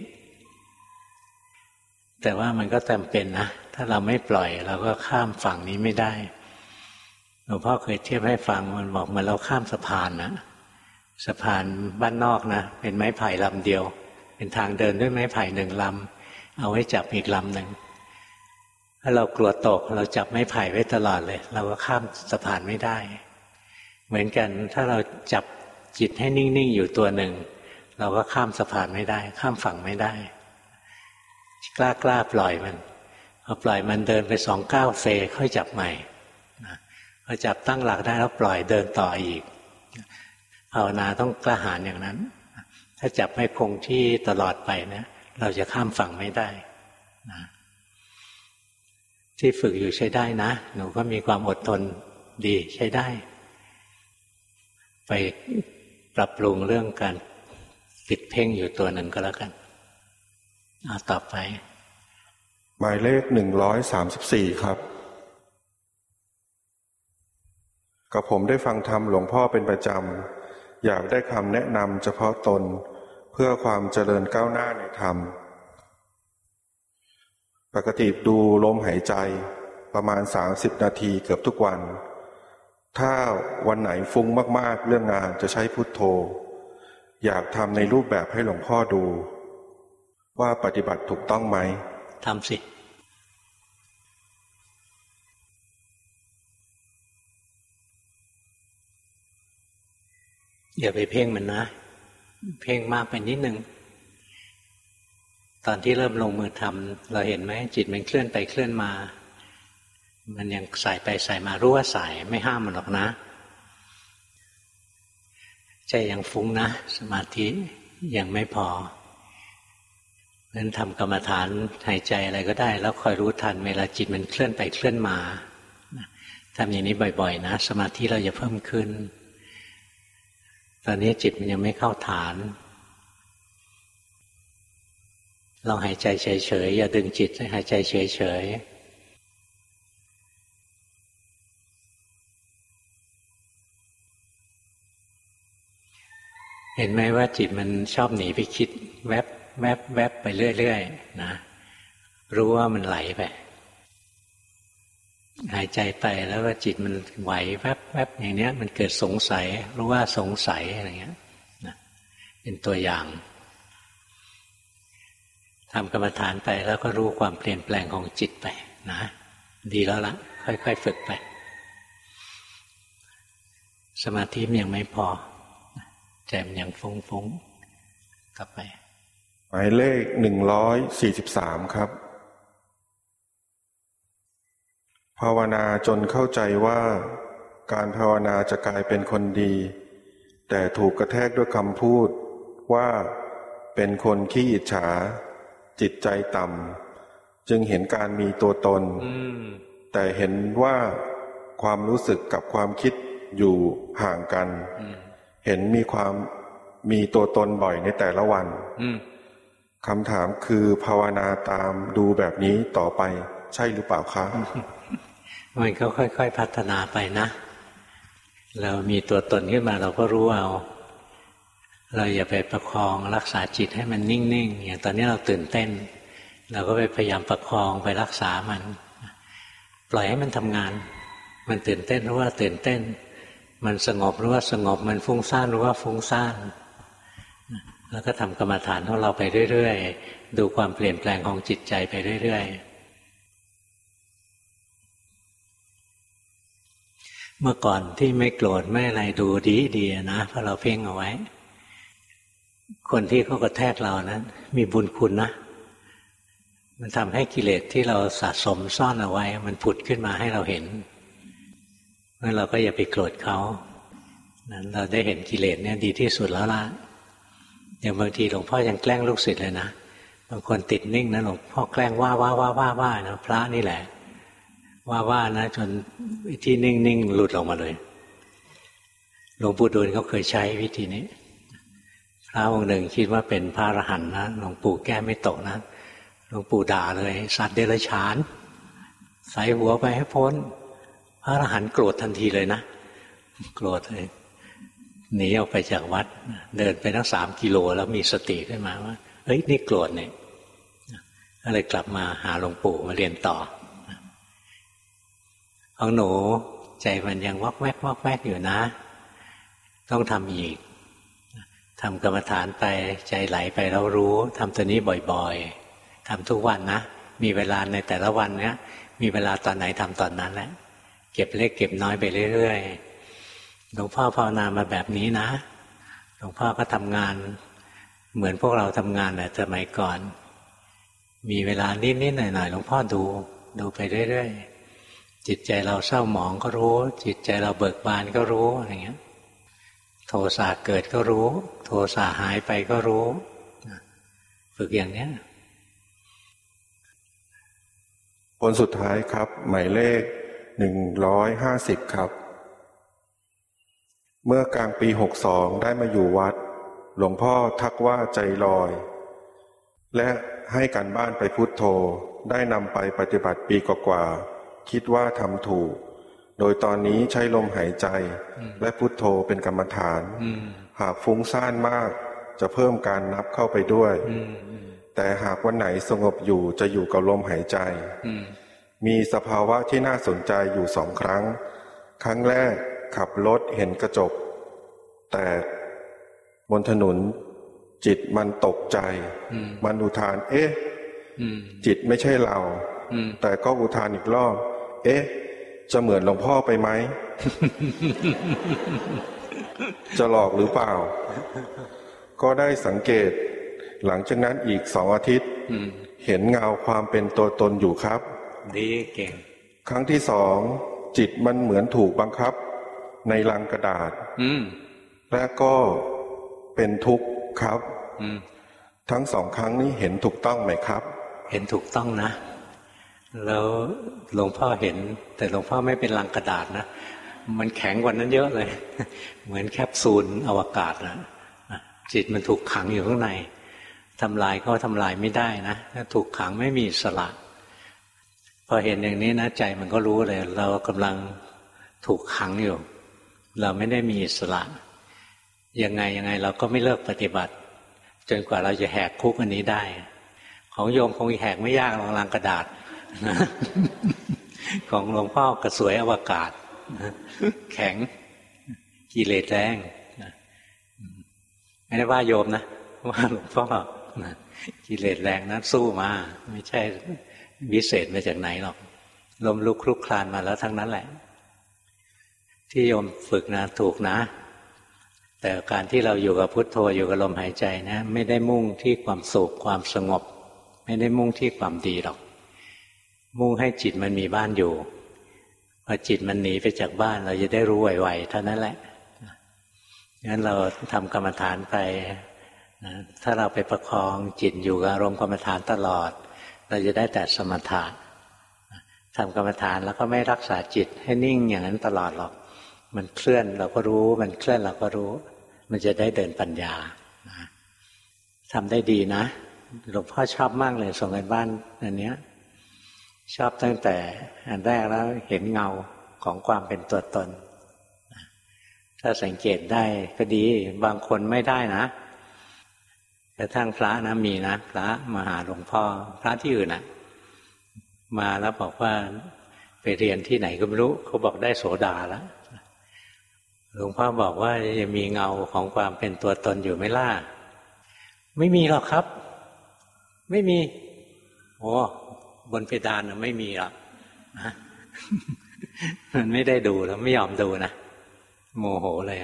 แต่ว่ามันก็จำเป็นนะถ้าเราไม่ปล่อยเราก็ข้ามฝั่งนี้ไม่ได้หลวงพ่อเคยเทียบให้ฟังมันบอกเหมือนเราข้ามสะพานนะสะพานบ้านนอกนะเป็นไม้ไผ่ลำเดียวเป็นทางเดินด้วยไม้ไผ่หนึ่งลำเอาไว้จับอีกลำหนึ่งถ้าเรากลัวตกเราจับไม้ไผ่ไว้ตลอดเลยเราก็ข้ามสะพานไม่ได้เหมือนกันถ้าเราจับจิตให้นิ่งๆอยู่ตัวหนึ่งเราก็ข้ามสะพานไม่ได้ข้ามฝั่งไม่ได้กล้ากล้าปล่อยมันพอปล่อยมันเดินไปสองก้าวเซค่อยจับใหม่พอจับตั้งหลักได้แล้วปล่อยเดินต่ออีกภาวนาต้องกล้าหาญอย่างนั้นถ้าจับไม่คงที่ตลอดไปนะเราจะข้ามฝั่งไม่ได้นะที่ฝึกอยู่ใช้ได้นะหนูก็มีความอดทนดีใช้ได้ไปปรับปรุงเรื่องการติดเพ่งอยู่ตัวหนึ่งก็แล้วกันเอาต่อไปหมายเลขหนึ่งร้อยสามสิบสี่ครับกับผมได้ฟังธรรมหลวงพ่อเป็นประจำอยากได้คำแนะนำเฉพาะตนเพื่อความเจริญก้าวหน้าในธรรมปกติดูลมหายใจประมาณสามสิบนาทีเกือบทุกวันถ้าวันไหนฟุ้งมากๆเรื่องงานจะใช้พุทโธอยากทำในรูปแบบให้หลวงพ่อดูว่าปฏิบัติถูกต้องไหมทำสิอย่าไปเพ่งมันนะเพ่งมากไปนิดนึงตอนที่เริ่มลงมือทำเราเห็นไหมจิตมันเคลื่อนไปเคลื่อนมามันยังสายไปสายมารู้ว่าสายไม่ห้ามมันหรอกนะใจยังฟุ้งนะสมาธิยังไม่พอเพราะฉะนั้นทำกรรมฐานหายใจอะไรก็ได้แล้วคอยรู้ทันเวลาจิตมันเคลื่อนไปเคลื่อนมาทำอย่างนี้บ่อยๆนะสมาธิเราจะเพิ่มขึ้นตอนนี้จิตมันยังไม่เข้าฐานเราหายใจเฉยๆอย่าดึงจิตให้หายใจเฉยๆเห็นไหมว่าจิตมันชอบหนีไปคิดแวบแวบแวบไปเรื่อยๆนะรู้ว่ามันไหลไปหายใจไปแล้วว่าจิตมันไหวแวบแวบอย่างเนี้ยมันเกิดสงสัยรู้ว่าสงสัยอะไรเงี้ยนะเป็นตัวอย่างทำกรรมฐานไปแล้วก็รู้ความเปลี่ยนแปลงของจิตไปนะดีแล้วละค่อยๆฝึกไปสมาธิมันยังไม่พอใจมันยังฟุ้งๆกลับไปหมายเลขหนึ่งร้อยสี่สิบสามครับภาวนาจนเข้าใจว่าการภาวนาจะกลายเป็นคนดีแต่ถูกกระแทกด้วยคำพูดว่าเป็นคนขี้อิจฉาจิตใจต่ำจึงเห็นการมีตัวตนแต่เห็นว่าความรู้สึกกับความคิดอยู่ห่างกันเห็นมีความมีตัวตนบ่อยในแต่ละวันคำถามคือภาวนาตามดูแบบนี้ต่อไปใช่หรือเปล่าครับมันก็ค่อยๆพัฒนาไปนะเรามีตัวตนขึ้นมาเราก็รู้เอาเราอย่าไปประคองรักษาจิตให้มันนิ่งๆอย่างตอนนี้เราตื่นเต้นเราก็ไปพยายามประคองไปรักษามันปล่อยให้มันทำงานมันตื่นเต้นรู้ว่าตื่นเต้นมันสงบรู้ว่าสงบมันฟุ้งซ่านรู้ว่าฟุ้งซ่านแล้วก็ทำกรรมฐานของเราไปเรื่อยๆดูความเปลี่ยนแปลงของจิตใจไปเรื่อยๆเมื่อก่อนที่ไม่โกรธไม่อะไรดูดีๆนะเพราะเราเพ่งเอาไว้คนที่เขากระแทกเรานั้นมีบุญคุณนะมันทำให้กิเลสที่เราสะสมซ่อนเอาไว้มันผุดขึ้นมาให้เราเห็นงั้นเราก็อย่าไปโกรธเขานั้นเราได้เห็นกิเลสเนี่ยดีที่สุดแล้วล่ะอย่างบางทีหลวงพ่อยังแกล้งลูกศิษย์เลยนะบางคนติดนิ่งนะหลวงพ่อแกล้งว่าว่าว่าว่าว่านะพระนี่แหละว่าว่านะจนที่นิ่งๆหลุดออกมาเลยหลวงปู่ดูลเขาเคยใช้วิธีนี้พระองค์หนึ่งคิดว่าเป็นพระอรหันต์นะหลวงปู่แก้ไม่ตกนะหลวงปู่ด่าเลยสัตว์เดรัจฉานใส่หัวไปให้พ้นพระอรหันต์โกรธทันทีเลยนะโกรธเลยหนีออกไปจากวัดเดินไปตั้งสามกิโลแล้วมีสติขึ้นมาว่าเฮ้ยนี่โกรธเนี่ยก็เลยกลับมาหาหลวงปู่มาเรียนต่อของหนูใจมันยังวอกแวกวอกแวกอยู่นะต้องทำอีกทำกรรมฐานไปใจไหลไปแล้วรู้ทำตัวนี้บ่อยๆทำทุกวันนะมีเวลาในแต่ละวันเนี้ยมีเวลาตอนไหนทำตอนนั้นแหละเก็บเล็กเก็บน้อยไปเรื่อยๆหลวงพ่อภาวนามาแบบนี้นะหลวงพ่อก็ทำงานเหมือนพวกเราทำงานแหละสมัยก่อนมีเวลานิดๆหน่อยๆหลวงพ่อดูดูไปเรื่อยๆจิตใจเราเศร้าหมองก็รู้จิตใจเราเบิกบานก็รู้อะไรเงี้ยโทสะเกิดก็รู้โทสะหายไปก็รู้ฝึกอย่างนี้คนสุดท้ายครับหมายเลขหนึ่งร้อยห้าสิบครับเมื่อกลางปีหกสองได้มาอยู่วัดหลวงพ่อทักว่าใจลอยและให้การบ้านไปพุทโธได้นำไปปฏิบัติปีกว่าๆคิดว่าทำถูกโดยตอนนี้ใช้ลมหายใจและพุทโธเป็นกรรมฐานหากฟุ้งซ่านมากจะเพิ่มการนับเข้าไปด้วยแต่หากวันไหนสงบอยู่จะอยู่กับลมหายใจมีสภาวะที่น่าสนใจอยู่สองครั้งครั้งแรกขับรถเห็นกระจกแต่บนถนนจิตมันตกใจมันอุทานเอ๊ะจิตไม่ใช่เราแต่ก็อุทานอีกรอบเอ๊ะจะเหมือนหลวงพ่อไปไหม จะหลอกหรือเปล่าก็ได้สังเกตหลังจากนั้นอีกสองอาทิตย์เห็นเงาความเป็นตัวตนอยู่ครับดีเก่งครั้งที่สองจิตมันเหมือนถูกบังคับในลังกระดาษและก็เป็นทุกข์ครับทั้งสองครั้งนี้เห็นถูกต้องไหมครับเห็นถูกต้องนะแล้วหลวงพ่อเห็นแต่หลวงพ่อไม่เป็นลังกระดาษนะมันแข็งกว่านั้นเยอะเลยเหมือนแคปซูลอวกาศนะจิตมันถูกขังอยู่ข้างในทำลายก็ทำลายไม่ได้นะถ้าถูกขังไม่มีอิสระพอเห็นอย่างนี้นะใจมันก็รู้เลยเรากำลังถูกขังอยู่เราไม่ได้มีอิสระยังไงยังไงเราก็ไม่เลิกปฏิบัติจนกว่าเราจะแหกคุกอันนี้ได้ของโยมคงแหกไม่ยากหรอกลังกระดาษของหลวงพ่อกระสวยอวกาศแข็งกิเลสแรงไม่ได้ว่าโยมนะว่าหลวงพ่อกิเลสแรงนะสู้มาไม่ใช่วิเศษมาจากไหนหรอกล้มลุกคลุกคลานมาแล้วทั้งนั้นแหละที่โยมฝึกนะถูกนะแต่การที่เราอยู่กับพุทโธอยู่กับลมหายใจนะไม่ได้มุ่งที่ความสุขความสงบไม่ได้มุ่งที่ความดีหรอกมุ่งให้จิตมันมีบ้านอยู่พอจิตมันหนีไปจากบ้านเราจะได้รู้ไวๆเท่านั้นแหละงั้นเราทำกรรมฐานไปนะถ้าเราไปประคองจิตอยู่กับอารมณ์กรรมฐานตลอดเราจะได้แต่สมถะทำกรรมฐานแล้วก็ไม่รักษาจิตให้นิ่งอย่างนั้นตลอดหรอกมันเคลื่อนเราก็รู้มันเคลื่อนเราก็รู้มันจะได้เดินปัญญาทำได้ดีนะหลวงพ่อชอบมากเลยส่งกันบ้านอันเนี้ยชอบตั้งแต่อันแรกแล้วเห็นเงาของความเป็นตัวตนถ้าสังเกตได้ก็ดีบางคนไม่ได้นะกระทั่งพระนะมีนะพระมาหาหลวงพ่อพระที่อื่นนะมาแล้วบอกว่าไปเรียนที่ไหนก็ไม่รู้เขาบอกได้โสดาแล้วหลวงพ่อบอกว่าจะมีเงาของความเป็นตัวตนอยู่ไหมล่ะไม่มีหรอกครับไม่มีโอ้บนเพดานนะไม่มีหรอกนะมันไม่ได้ดูแล้วไม่ยอมดูนะโมโหเลย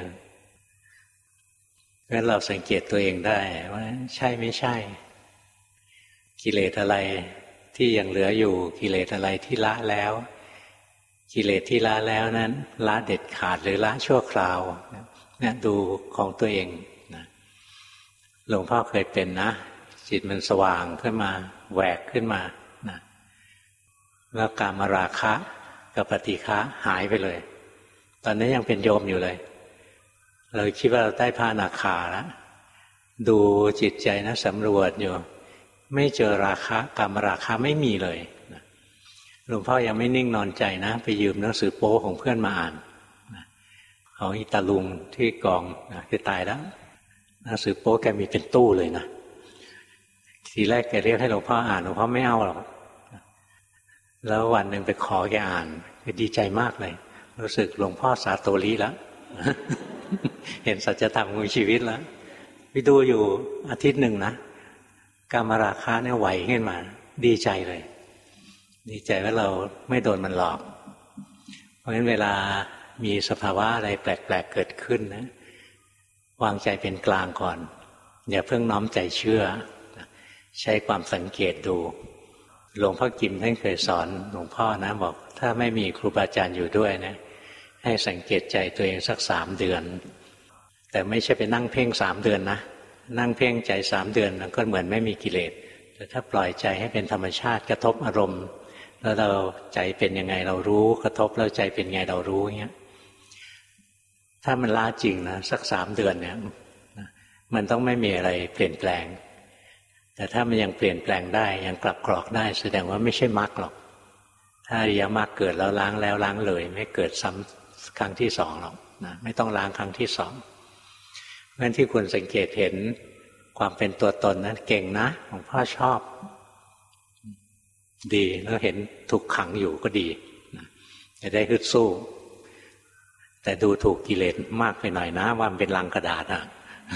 งั้นเราสังเกตตัวเองได้ว่าใช่ไม่ใช่กิเลสอะไรที่ยังเหลืออยู่กิเลสอะไรที่ละแล้วกิเลสที่ละแล้วนั้นละเด็ดขาดหรือละชั่วคราวเนี่ยดูของตัวเองนะหลวงพ่อเคยเป็นนะจิตมันสว่างขึ้นมาแหวกขึ้นมานะแล้วกามราคะกับปฏิฆะหายไปเลยตอนนี้ยังเป็นโยมอยู่เลยเราคิดว่าเราได้พระอนาคาแล้วดูจิตใจนะสำรวจอยู่ไม่เจอราคะกามราคะไม่มีเลยหลวงพ่อยังไม่นิ่งนอนใจนะไปยืมหนังสือโป๊ของเพื่อนมาอ่านของอิตาลุงที่กองคือตายแล้วหนังสือโป๊แกมีเป็นตู้เลยนะทีแรกแกเรียกให้หลวงพ่ออ่านหลวงพ่อไม่เอาหรอกแล้ววันหนึ่งไปขอแกอ่านก็ดีใจมากเลยรู้สึกหลวงพ่อสาโตลีแล้วเห็นสัจธรรมของชีวิตแล้วไปดูอยู่อาทิตย์หนึ่งนะกามราคะเนี่ยไหวขึ้นมาดีใจเลยดีใจว่าเราไม่โดนมันหลอกเพราะฉะนั้นเวลามีสภาวะอะไรแปลกๆเกิดขึ้นนะวางใจเป็นกลางก่อนอย่าเพิ่งน้อมใจเชื่อใช้ความสังเกตดูหลวงพ่อกิมท่านเคยสอนหลวงพ่อนะบอกถ้าไม่มีครูบาอาจารย์อยู่ด้วยนะให้สังเกตใจตัวเองสักสามเดือนแต่ไม่ใช่ไปนั่งเพ่งสามเดือนนะนั่งเพ่งใจสามเดือนก็เหมือนไม่มีกิเลสแต่ถ้าปล่อยใจให้เป็นธรรมชาติกระทบอารมณ์แล้วเราใจเป็นยังไงเรารู้กระทบแล้วใจเป็นไงเรารู้เงี้ยถ้ามันล้าจริงนะสักสามเดือนเนี่ยมันต้องไม่มีอะไรเปลี่ยนแปลงแต่ถ้ามันยังเปลี่ยนแปลงได้ยังกลับกรอกได้แสดงว่าไม่ใช่มรรคหรอกถ้าอริยมรรคเกิดแล้วล้างแล้วล้างเลยไม่เกิดซ้ำครั้งที่สองหรอกนะไม่ต้องล้างครั้งที่สองเพราะฉะนั้นที่คุณสังเกตเห็นความเป็นตัวตนนั้นเก่งนะหลวงพ่อชอบดีแล้วเห็นถูกขังอยู่ก็ดีนะจะได้ฮึดสู้แต่ดูถูกกิเลสมากไปหน่อยนะว่ามันเป็นลังกระดาษอ่ะ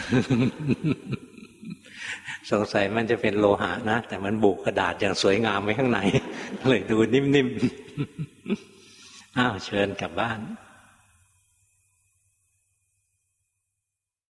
สงสัยมันจะเป็นโลหะนะแต่มันบุกกระดาษอย่างสวยงามไว้ข้างในเลยดูนิ่มๆ อ้าวเชิญกลับบ้าน